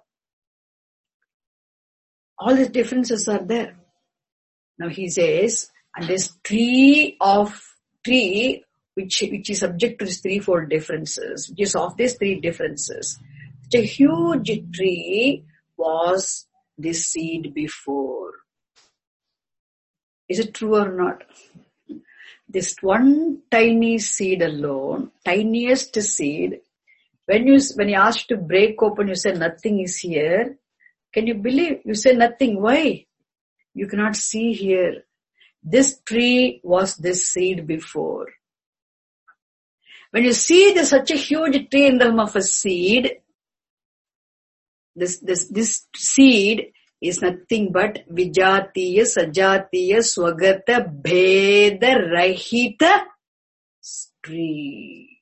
All these differences are there. Now he says, and this tree which is subject to these threefold differences, which is of these three differences, such a huge tree was this seed before. Is it true or not? This one tiny seed alone, tiniest seed, when you asked to break open, you say nothing is here. Can you believe? You say nothing. Why? You cannot see here. This tree was this seed before. When you see such a huge tree in the form of a seed, this seed is nothing but Vijatiya, Sajatiya, Swagata, Bheda, Rahita tree.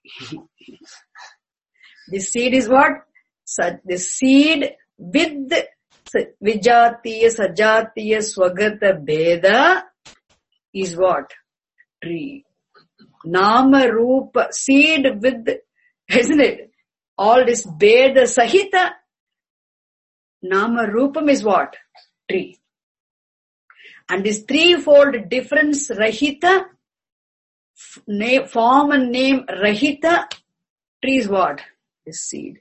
This seed is what? The seed with Vijatiya, Sajatiya, Swagata, Bheda is what? Tree. Nama Rupa, seed with, isn't it? All this Bheda Sahita, Nama Rupam is what? Tree. And this threefold difference, Rahita, form and name Rahita, tree is what? This seed.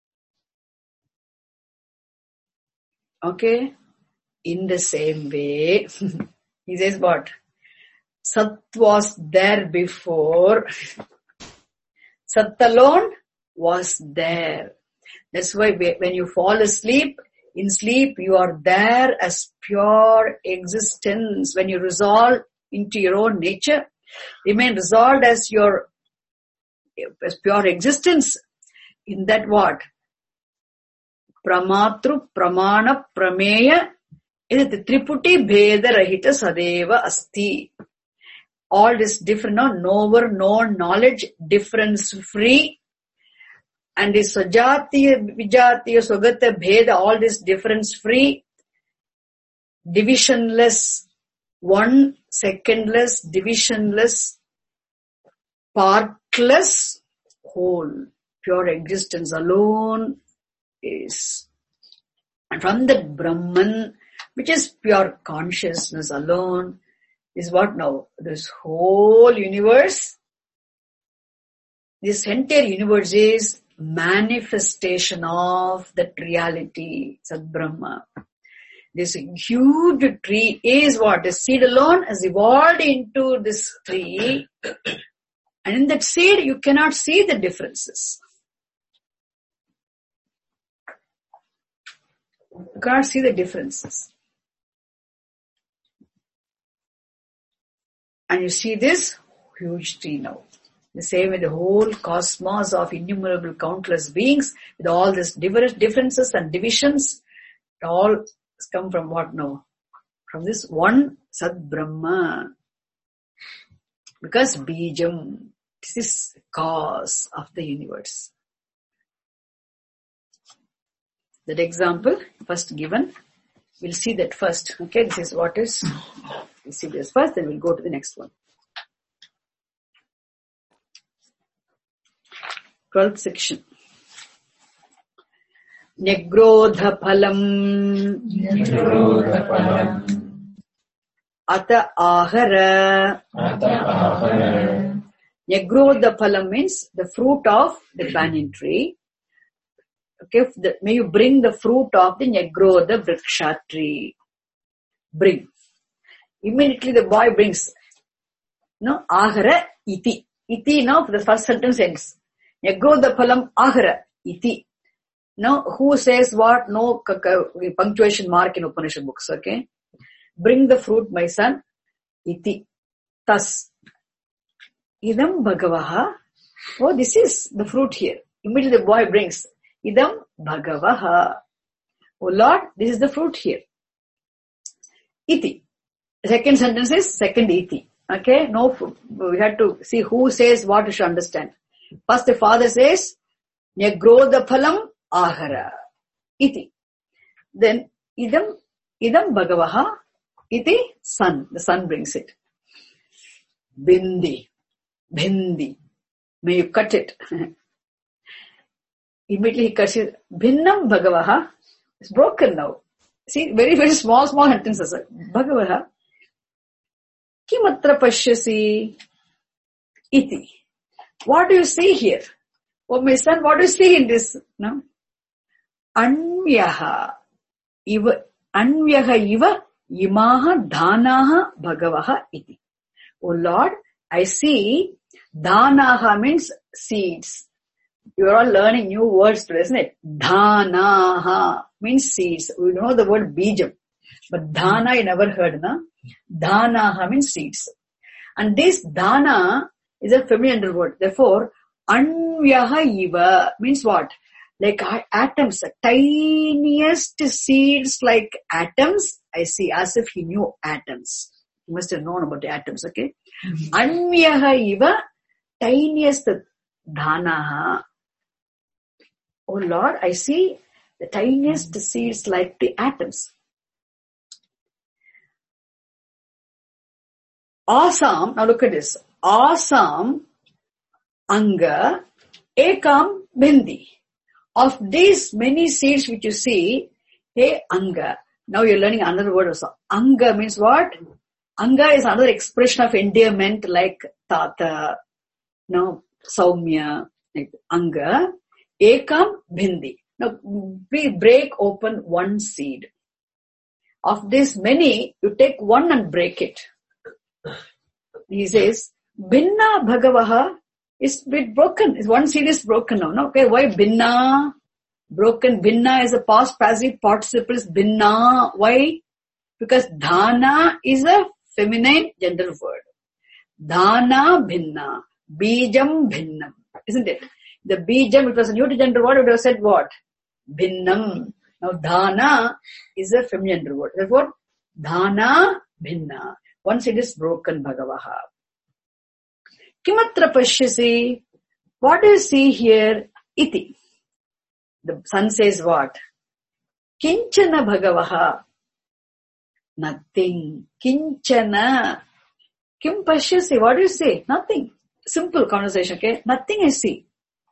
Okay? In the same way, he says what? Sat was there before. Sat alone was there. That's why when you fall asleep, in sleep you are there as pure existence. When you resolve into your own nature, remain resolved as pure existence. In that what? Pramatru, Pramana, Prameya, Triputi, Bheda, Rahita, Sadeva, Asti. All this different, knower, known, knowledge, difference free. And this Sajatiya, Vijatiya, Swagata, Bheda, all this difference free, divisionless, one, secondless, divisionless, partless, whole, pure existence alone is. And from that Brahman, which is pure consciousness alone, is what now? This whole universe, this entire universe is manifestation of that reality, Sad Brahma. This huge tree is what? The seed alone has evolved into this tree And in that seed, you cannot see the differences. You cannot see the differences. And you see this huge tree now. The same way the whole cosmos of innumerable countless beings with all these differences and divisions, it all come from what now? From this one Sat Brahma. Because Bijam, this is cause of the universe. That example first given. We'll see that first. Okay, this is what is. We'll see this first, then we'll go to the next one. 12th section. Nyagrodha phalam Ata ahara. Nyagrodha phalam means the fruit of the banyan tree. Okay, may you bring the fruit of the Nyagrodha vriksha tree. Bring. Immediately the boy brings. No, ahara iti. Iti now the first sentence ends. Nyagrodha phalam ahara iti. Now who says what? No punctuation mark in Upanishad books. Okay. Bring the fruit, my son. Iti. Tas. Idam bhagavaha. Oh, this is the fruit here. Immediately the boy brings. Idam bhagavaha. Oh Lord, this is the fruit here. Iti. The second sentence is second iti. Okay, no, we had to see who says what you should understand. First the father says, Nyagrodha phalam ahara. Iti. Then, idam bhagavaha. Iti, son. The son brings it. Bindi. May you cut it. Immediately he cuts it. Bhinnam bhagavaha. It's broken now. See, very, very small sentences. Bhagavaha. Kimatra pashyasi. Iti. What do you see here? Oh my son, what do you see in this? No? Anvyaha iva imaha dhanaha bhagavaha iti. Oh Lord, I see dhanaha means seeds. You are all learning new words today, isn't it? Dhanaha means seeds. We know the word bijam. But dhana you never heard, na? Dhanaha means seeds. And this dhana is a feminine word. Therefore, anvyaha iva means what? Like atoms, tiniest seeds like atoms. I see, as if he knew atoms. He must have known about the atoms, okay? Anvyaha iva, tiniest dhanaha. Oh Lord, I see the tiniest seeds like the atoms. Asam, now look at this. Asam, anga, ekam, bindi. Of these many seeds which you see, hey, anga. Now you're learning another word also. Anga means what? Anga is another expression of endearment like tata, no, saumya, like anga. Ekam, bindi. Now we break open one seed. Of these many, you take one and break it. He says, Binna Bhagavaha is bit broken. One seed is broken now. Okay, why Binna? Broken. Binna is a past passive participle. Binna. Why? Because Dhana is a feminine gender word. Dhana Bhinna. Bijam Bhinnam. Isn't it? The Bijam, it was a neuter gender word, it would have said what? Bhinnam. Now Dhana is a feminine gender word. Therefore, Dhana Bhinna. Once it is broken, Bhagavaha. Kimatra pashyasi. What do you see here? Iti. The son says what? Kinchana Bhagavaha. Nothing. Kinchana. Kim pashyasi. What do you say? Nothing. Simple conversation, okay? Nothing I see.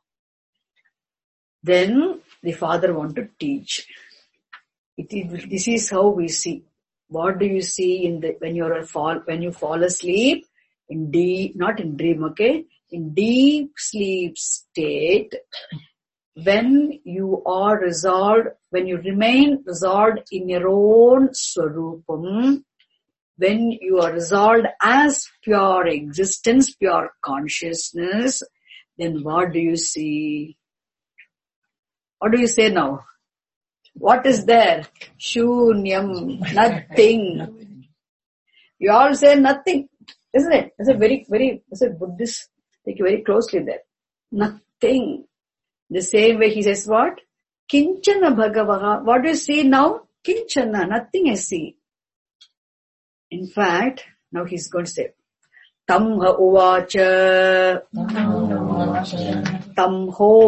Then the father want to teach. This is how we see. What do you see when you fall asleep? Not in dream, okay? In deep sleep state, when you are resolved, when you remain resolved in your own swarupam, when you are resolved as pure existence, pure consciousness, then what do you see? What do you say now? What is there? Shunyam, nothing. You all say nothing, isn't it? It's a very, it's a Buddhist, take it very closely there. Nothing. The same way he says what? Kinchana Bhagavaha. What do you see now? Kinchana, nothing I see. In fact, now he's going to say, Tamha uvacha, Tamho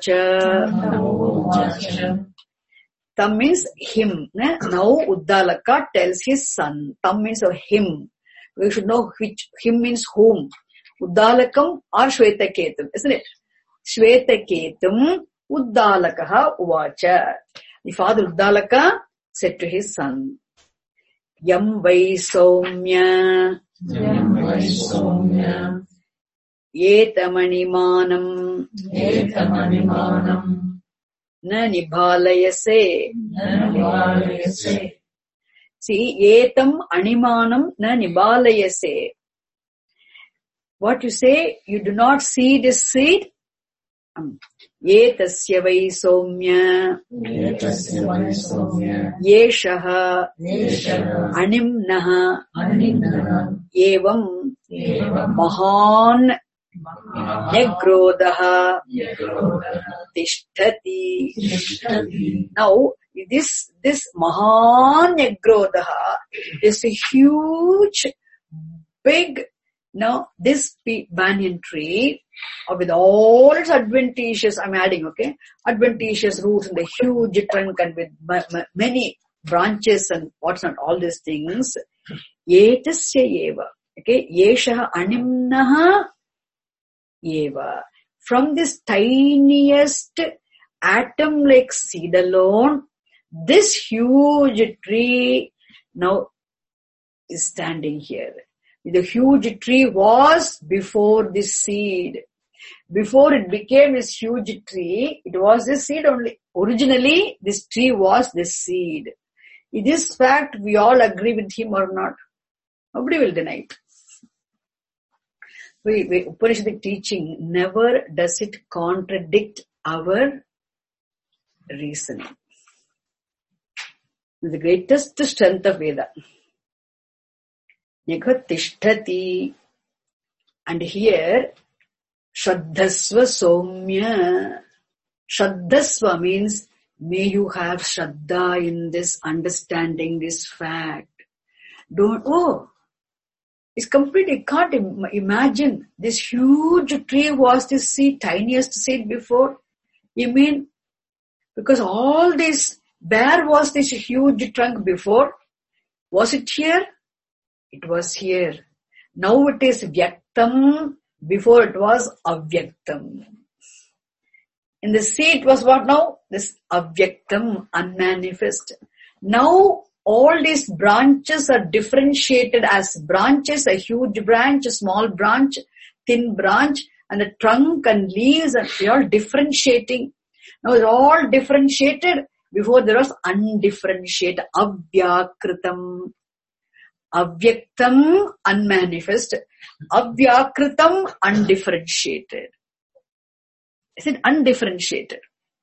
vacha. Tam means him. Now Uddalaka tells his son. Tam means of him. We should know which him means whom. Uddalakam or Shvetaketum, isn't it? Shvetaketum Uddalakaha uvacha. The father Uddalaka said to his son, Yam vai Soumya, Etamanimanam, Na Nibhalayase. See, Etam Animanam Na Nibhalayase. What you say, you do not see this seed. Etasya vai Soumya, Yeshaha, Animnaha, Evam, Mahan, Negrodha, Tishtati. Now, this Mahan Negrodha is a huge, big, this banyan tree, with all its adventitious, I'm adding, okay, adventitious roots and the huge trunk and with many branches and what's not, all these things. Etasya eva. Okay, Yeshaha Animnaha eva. From this tiniest atom-like seed alone, this huge tree now is standing here. The huge tree was before this seed. Before it became this huge tree, it was this seed only. Originally, this tree was this seed. In this fact, we all agree with him or not. Nobody will deny it. Upanishadic teaching, never does it contradict our reasoning. The greatest strength of Veda. Tishtati. And here, Shraddhasva Soumya. Shraddhasva means, may you have Shraddha in this understanding, this fact. It's completely, can't imagine. This huge tree was this seed, tiniest seed before. You mean, because all this, where was this huge trunk before? Was it here? It was here. Now it is Vyaktam. Before it was Avyaktam. In the sea it was what now? This Avyaktam, unmanifest. Now all these branches are differentiated as branches, a huge branch, a small branch, thin branch, and the trunk and leaves, and they are differentiating. Now it's all differentiated. Before there was undifferentiated, Avyakritam. Avyaktam, unmanifest. Avyakritam, undifferentiated. Is it undifferentiated?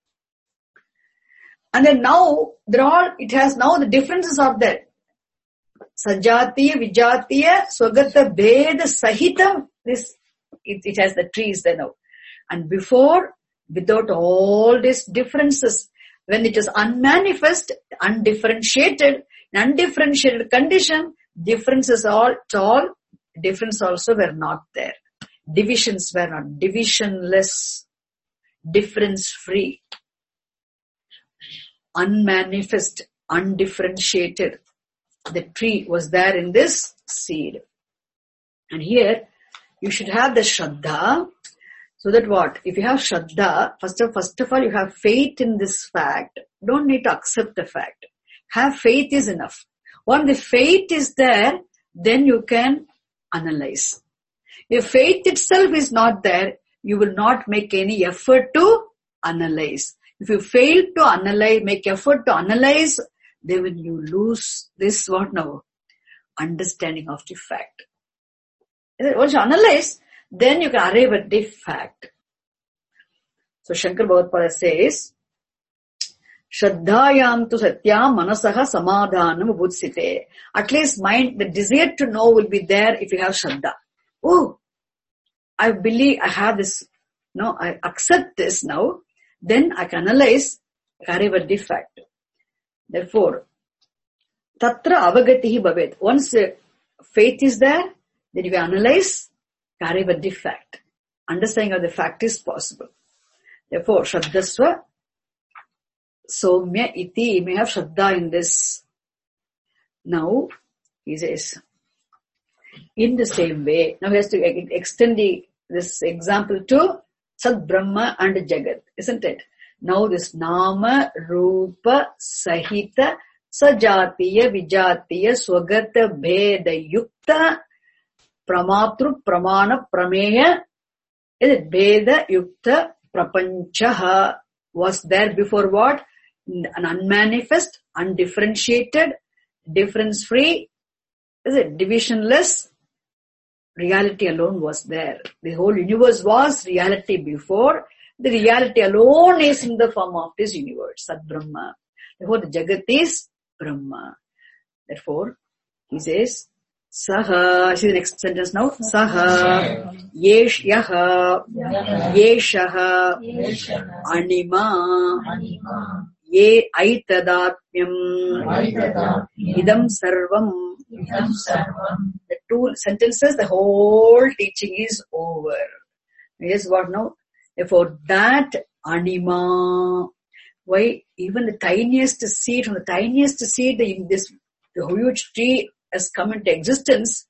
And then now, it has now the differences are there. Sajatiya, Vijatiya, Swagata, Bheda, Sahitam. It has the trees there now. And before, without all these differences, when it is unmanifest, undifferentiated, condition, differences difference also were not there. Divisions were not, divisionless, difference-free, unmanifest, undifferentiated. The tree was there in this seed. And here, you should have the Shraddha, so that what? If you have Shraddha, first of all, you have faith in this fact. Don't need to accept the fact. Have faith is enough. When the faith is there, then you can analyze. If faith itself is not there, you will not make any effort to analyze. If you fail to analyze, make effort to analyze, then when you lose this, what now? understanding of the fact. Once you analyze, then you can arrive at the fact. So Shankar Bhagavad says, Shraddhayam tu satyam manasaha samadhanam budsite. At least mind, the desire to know will be there if you have Shraddha. Oh, I believe I have this, no, I accept this now, then I can analyze, arrive at the fact. Therefore, tatra avagatihi bhavet. Once faith is there, then you analyze, arrive at the fact. Understanding of the fact is possible. Therefore, Shraddhasva Somya iti. You may have Shraddha in this. Now, he says, in the same way, now he has to extend this example to Sat Brahma and Jagat, isn't it? Now this Nama, Rupa, Sahita, Sajatiya, Vijatiya, Swagata, Bheda, Yukta, Pramatru, Pramana, Prameya, is it Bheda, Yukta, Prapanchaha was there before what? An unmanifest, undifferentiated, difference-free, is it divisionless? Reality alone was there. The whole universe was reality before. The reality alone is in the form of this universe, Sat Brahma. Therefore, the Jagat is Brahma. Therefore, he says, Saha, see the next sentence now. Saha, Yeshyaha, Yeshaha, Anima, Ye Aitadatmyam, Idam Sarvam. The two sentences, the whole teaching is over. Yes, what now? Therefore, that Anima, why even the tiniest seed, from the tiniest seed, the huge tree has come into existence.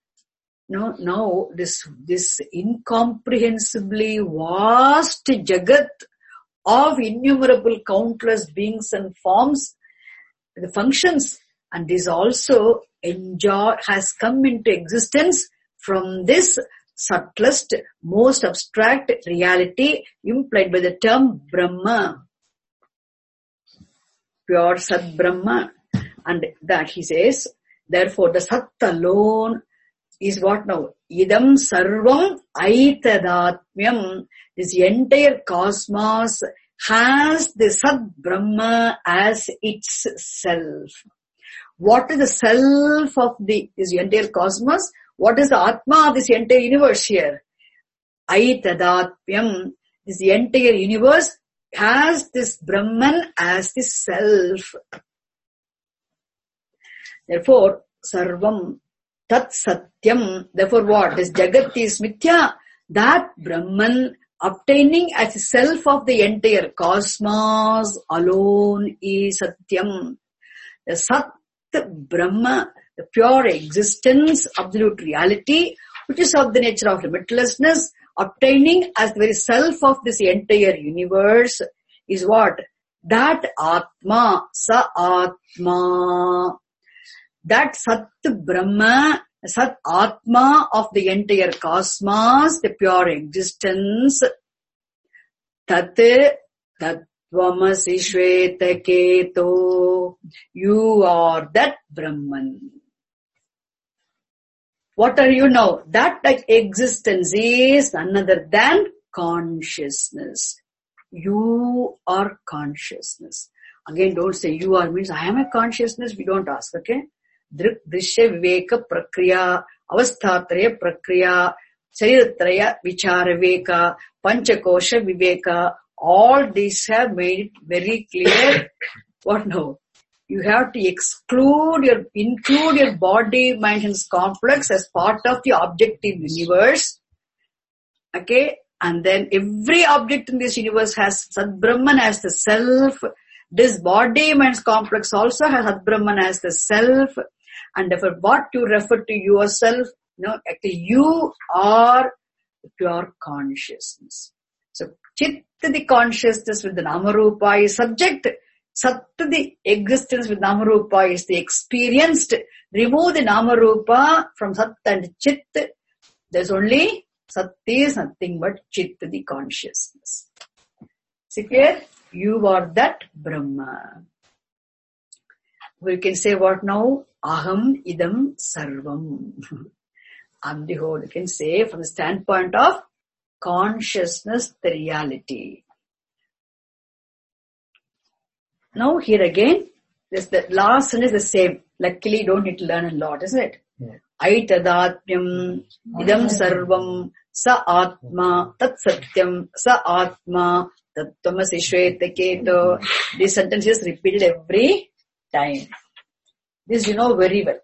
Now this incomprehensibly vast Jagat of innumerable countless beings and forms, the functions, and this also has come into existence from this subtlest, most abstract reality implied by the term Brahma. Pure Sat Brahma. And that he says, therefore the Sat alone is what now? Idam Sarvam Aitadatmyam. This entire cosmos has the Sat Brahma as its self. What is the self of this entire cosmos? What is the Atma of this entire universe here? Aitadatmyam. This entire universe has this Brahman as the self. Therefore, Sarvam Tat Satyam. Therefore what? This Jagat is Mithya. That Brahman obtaining as the self of the entire cosmos alone is Satyam. The Sat Brahma, the pure existence, absolute reality, which is of the nature of limitlessness, obtaining as the very self of this entire universe is what? That Atma, Sa Atma. That Sat Brahma, Sat Atma of the entire cosmos, the pure existence, Tat Tvamasi Shveta Keto, you are that Brahman. What are you now? That existence is none other than consciousness. You are consciousness. Again, don't say you are means I am a consciousness. We don't ask, okay? Drik, Drishya, Viveka, Prakriya, Avasthatraya, Prakriya, Sariratraya, Vichara, Viveka, Panchakosha, Viveka, all these have made it very clear. What now? You have to include your body, mind and complex as part of the objective universe. Okay? And then every object in this universe has Sat Brahman as the self. This body, mind complex also has Sat Brahman as the self. And therefore what you refer to yourself, actually you are pure consciousness. So Chit, the consciousness with the Namarupa is subject. Sat, the existence with Namarupa is the experienced. Remove the Namarupa from Sat and Chit. There's only Sat is nothing but Chit, the consciousness. See clear? You are that Brahma. We can say what now? Aham idam sarvam. I'm the whole. You can say from the standpoint of consciousness, the reality. Now here again, the last one is the same. Luckily, you don't need to learn a lot, isn't it? Aitadatmyam idam sarvam sa atma tat satyam sa atma tattvamasi shvetaketo. These sentences repeated every time. This you know very well.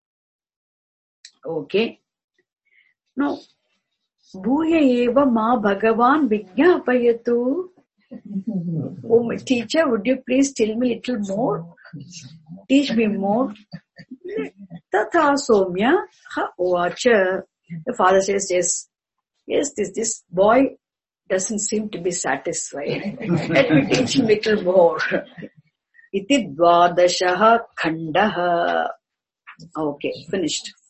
Okay. Now, bhuya eva ma bhagavan vijñāpayatu. Oh, my teacher, would you please tell me a little more? Teach me more. Tatha somya ha uvacha. The father says, yes, this boy doesn't seem to be satisfied. Let me teach him a little more. Iti dvadashaha khandaha. Okay, finished.